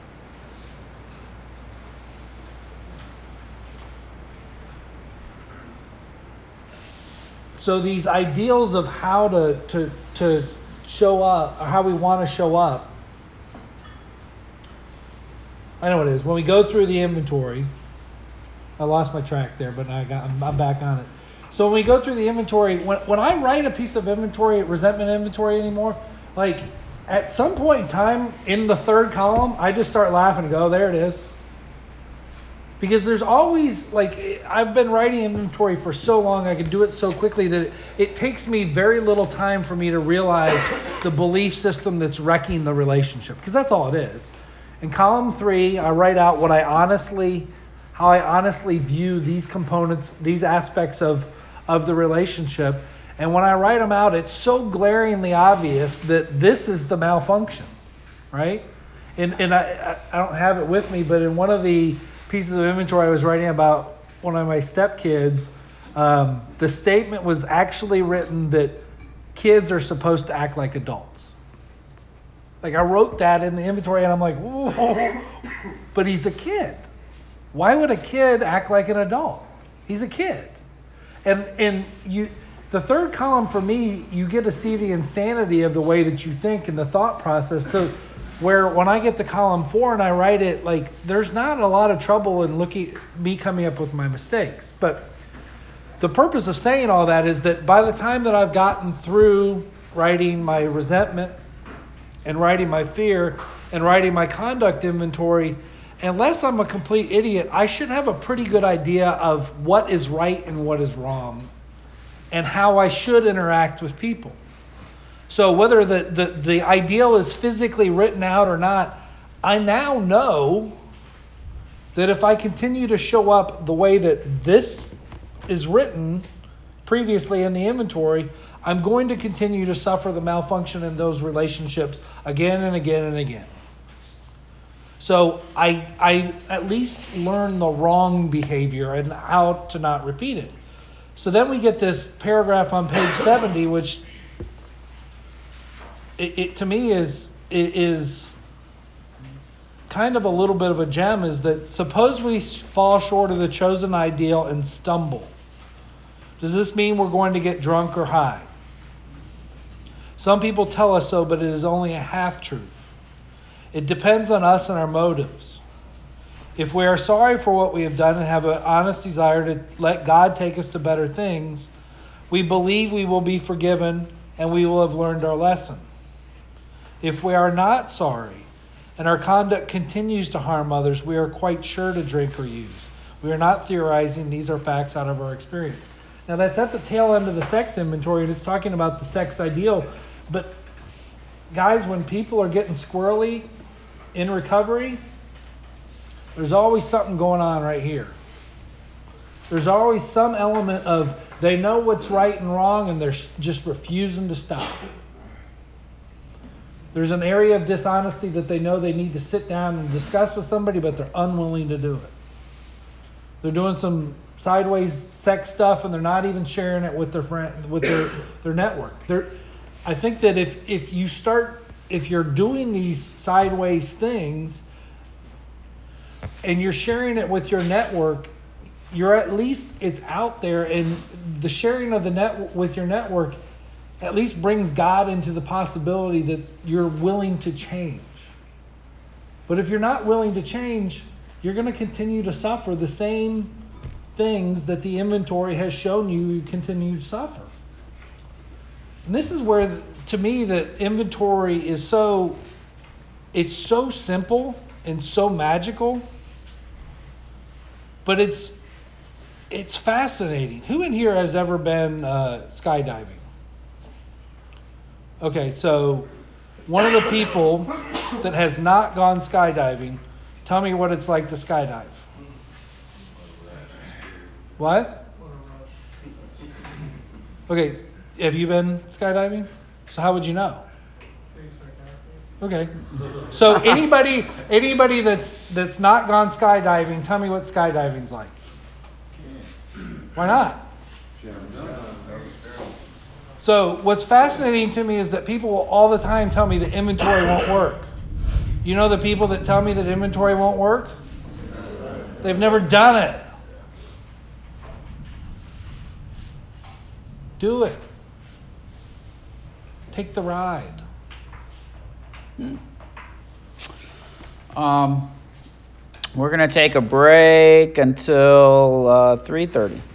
so these ideals of how to to to show up, or how we want to show up. I know what it is. When we go through the inventory, I lost my track there, but I got, I'm, I'm back on it. So when we go through the inventory, when, when I write a piece of inventory, resentment inventory anymore, like at some point in time in the third column, I just start laughing and go, oh, there it is. Because there's always, like, I've been writing inventory for so long, I can do it so quickly that it, it takes me very little time for me to realize the belief system that's wrecking the relationship. Because that's all it is. In column three, I write out what I honestly, how I honestly view these components, these aspects of, of the relationship. And when I write them out, it's so glaringly obvious that this is the malfunction, right? And, and I, I don't have it with me, but in one of the pieces of inventory I was writing about one of my stepkids, um, the statement was actually written that kids are supposed to act like adults. Like I wrote that in the inventory and I'm like, whoa, but he's a kid. Why would a kid act like an adult? He's a kid. And and you, the third column for me, you get to see the insanity of the way that you think and the thought process to where when I get to column four and I write it, like there's not a lot of trouble in looking me coming up with my mistakes. But the purpose of saying all that is that by the time that I've gotten through writing my resentment and writing my fear and writing my conduct inventory, unless I'm a complete idiot, I should have a pretty good idea of what is right and what is wrong and how I should interact with people. So whether the, the, the ideal is physically written out or not, I now know that if I continue to show up the way that this is written previously in the inventory, I'm going to continue to suffer the malfunction in those relationships again and again and again. So I I at least learn the wrong behavior and how to not repeat it. So then we get this paragraph on page seventy, which it, it to me is is kind of a little bit of a gem. Is that suppose we fall short of the chosen ideal and stumble? Does this mean we're going to get drunk or high? Some people tell us so, but it is only a half-truth. It depends on us and our motives. If we are sorry for what we have done and have an honest desire to let God take us to better things, we believe we will be forgiven and we will have learned our lesson. If we are not sorry and our conduct continues to harm others, we are quite sure to drink or use. We are not theorizing. These are facts out of our experience. Now that's at the tail end of the sex inventory, and it's talking about the sex ideal. But guys, when people are getting squirrely in recovery, there's always something going on right here. There's always some element of they know what's right and wrong and they're just refusing to stop. There's an area of dishonesty that they know they need to sit down and discuss with somebody, but they're unwilling to do it. They're doing some sideways sex stuff and they're not even sharing it with their friend, with their, their network. They're, I think that if, if you start, if you're doing these sideways things and you're sharing it with your network, you're at least, it's out there, and the sharing of the net with your network at least brings God into the possibility that you're willing to change. But if you're not willing to change, you're going to continue to suffer the same things that the inventory has shown you you continue to suffer. And this is where, to me, the inventory is so, it's so simple and so magical, but it's it's fascinating. Who in here has ever been uh, skydiving? Okay, so one of the people that has not gone skydiving, tell me what it's like to skydive. What? Okay, have you been skydiving? So how would you know? Okay. So anybody anybody that's that's not gone skydiving, tell me what skydiving's like. Why not? So what's fascinating to me is that people will all the time tell me that inventory won't work. You know the people that tell me that inventory won't work? They've never done it. Do it. Take the ride. Um, we're going to take a break until uh, three thirty.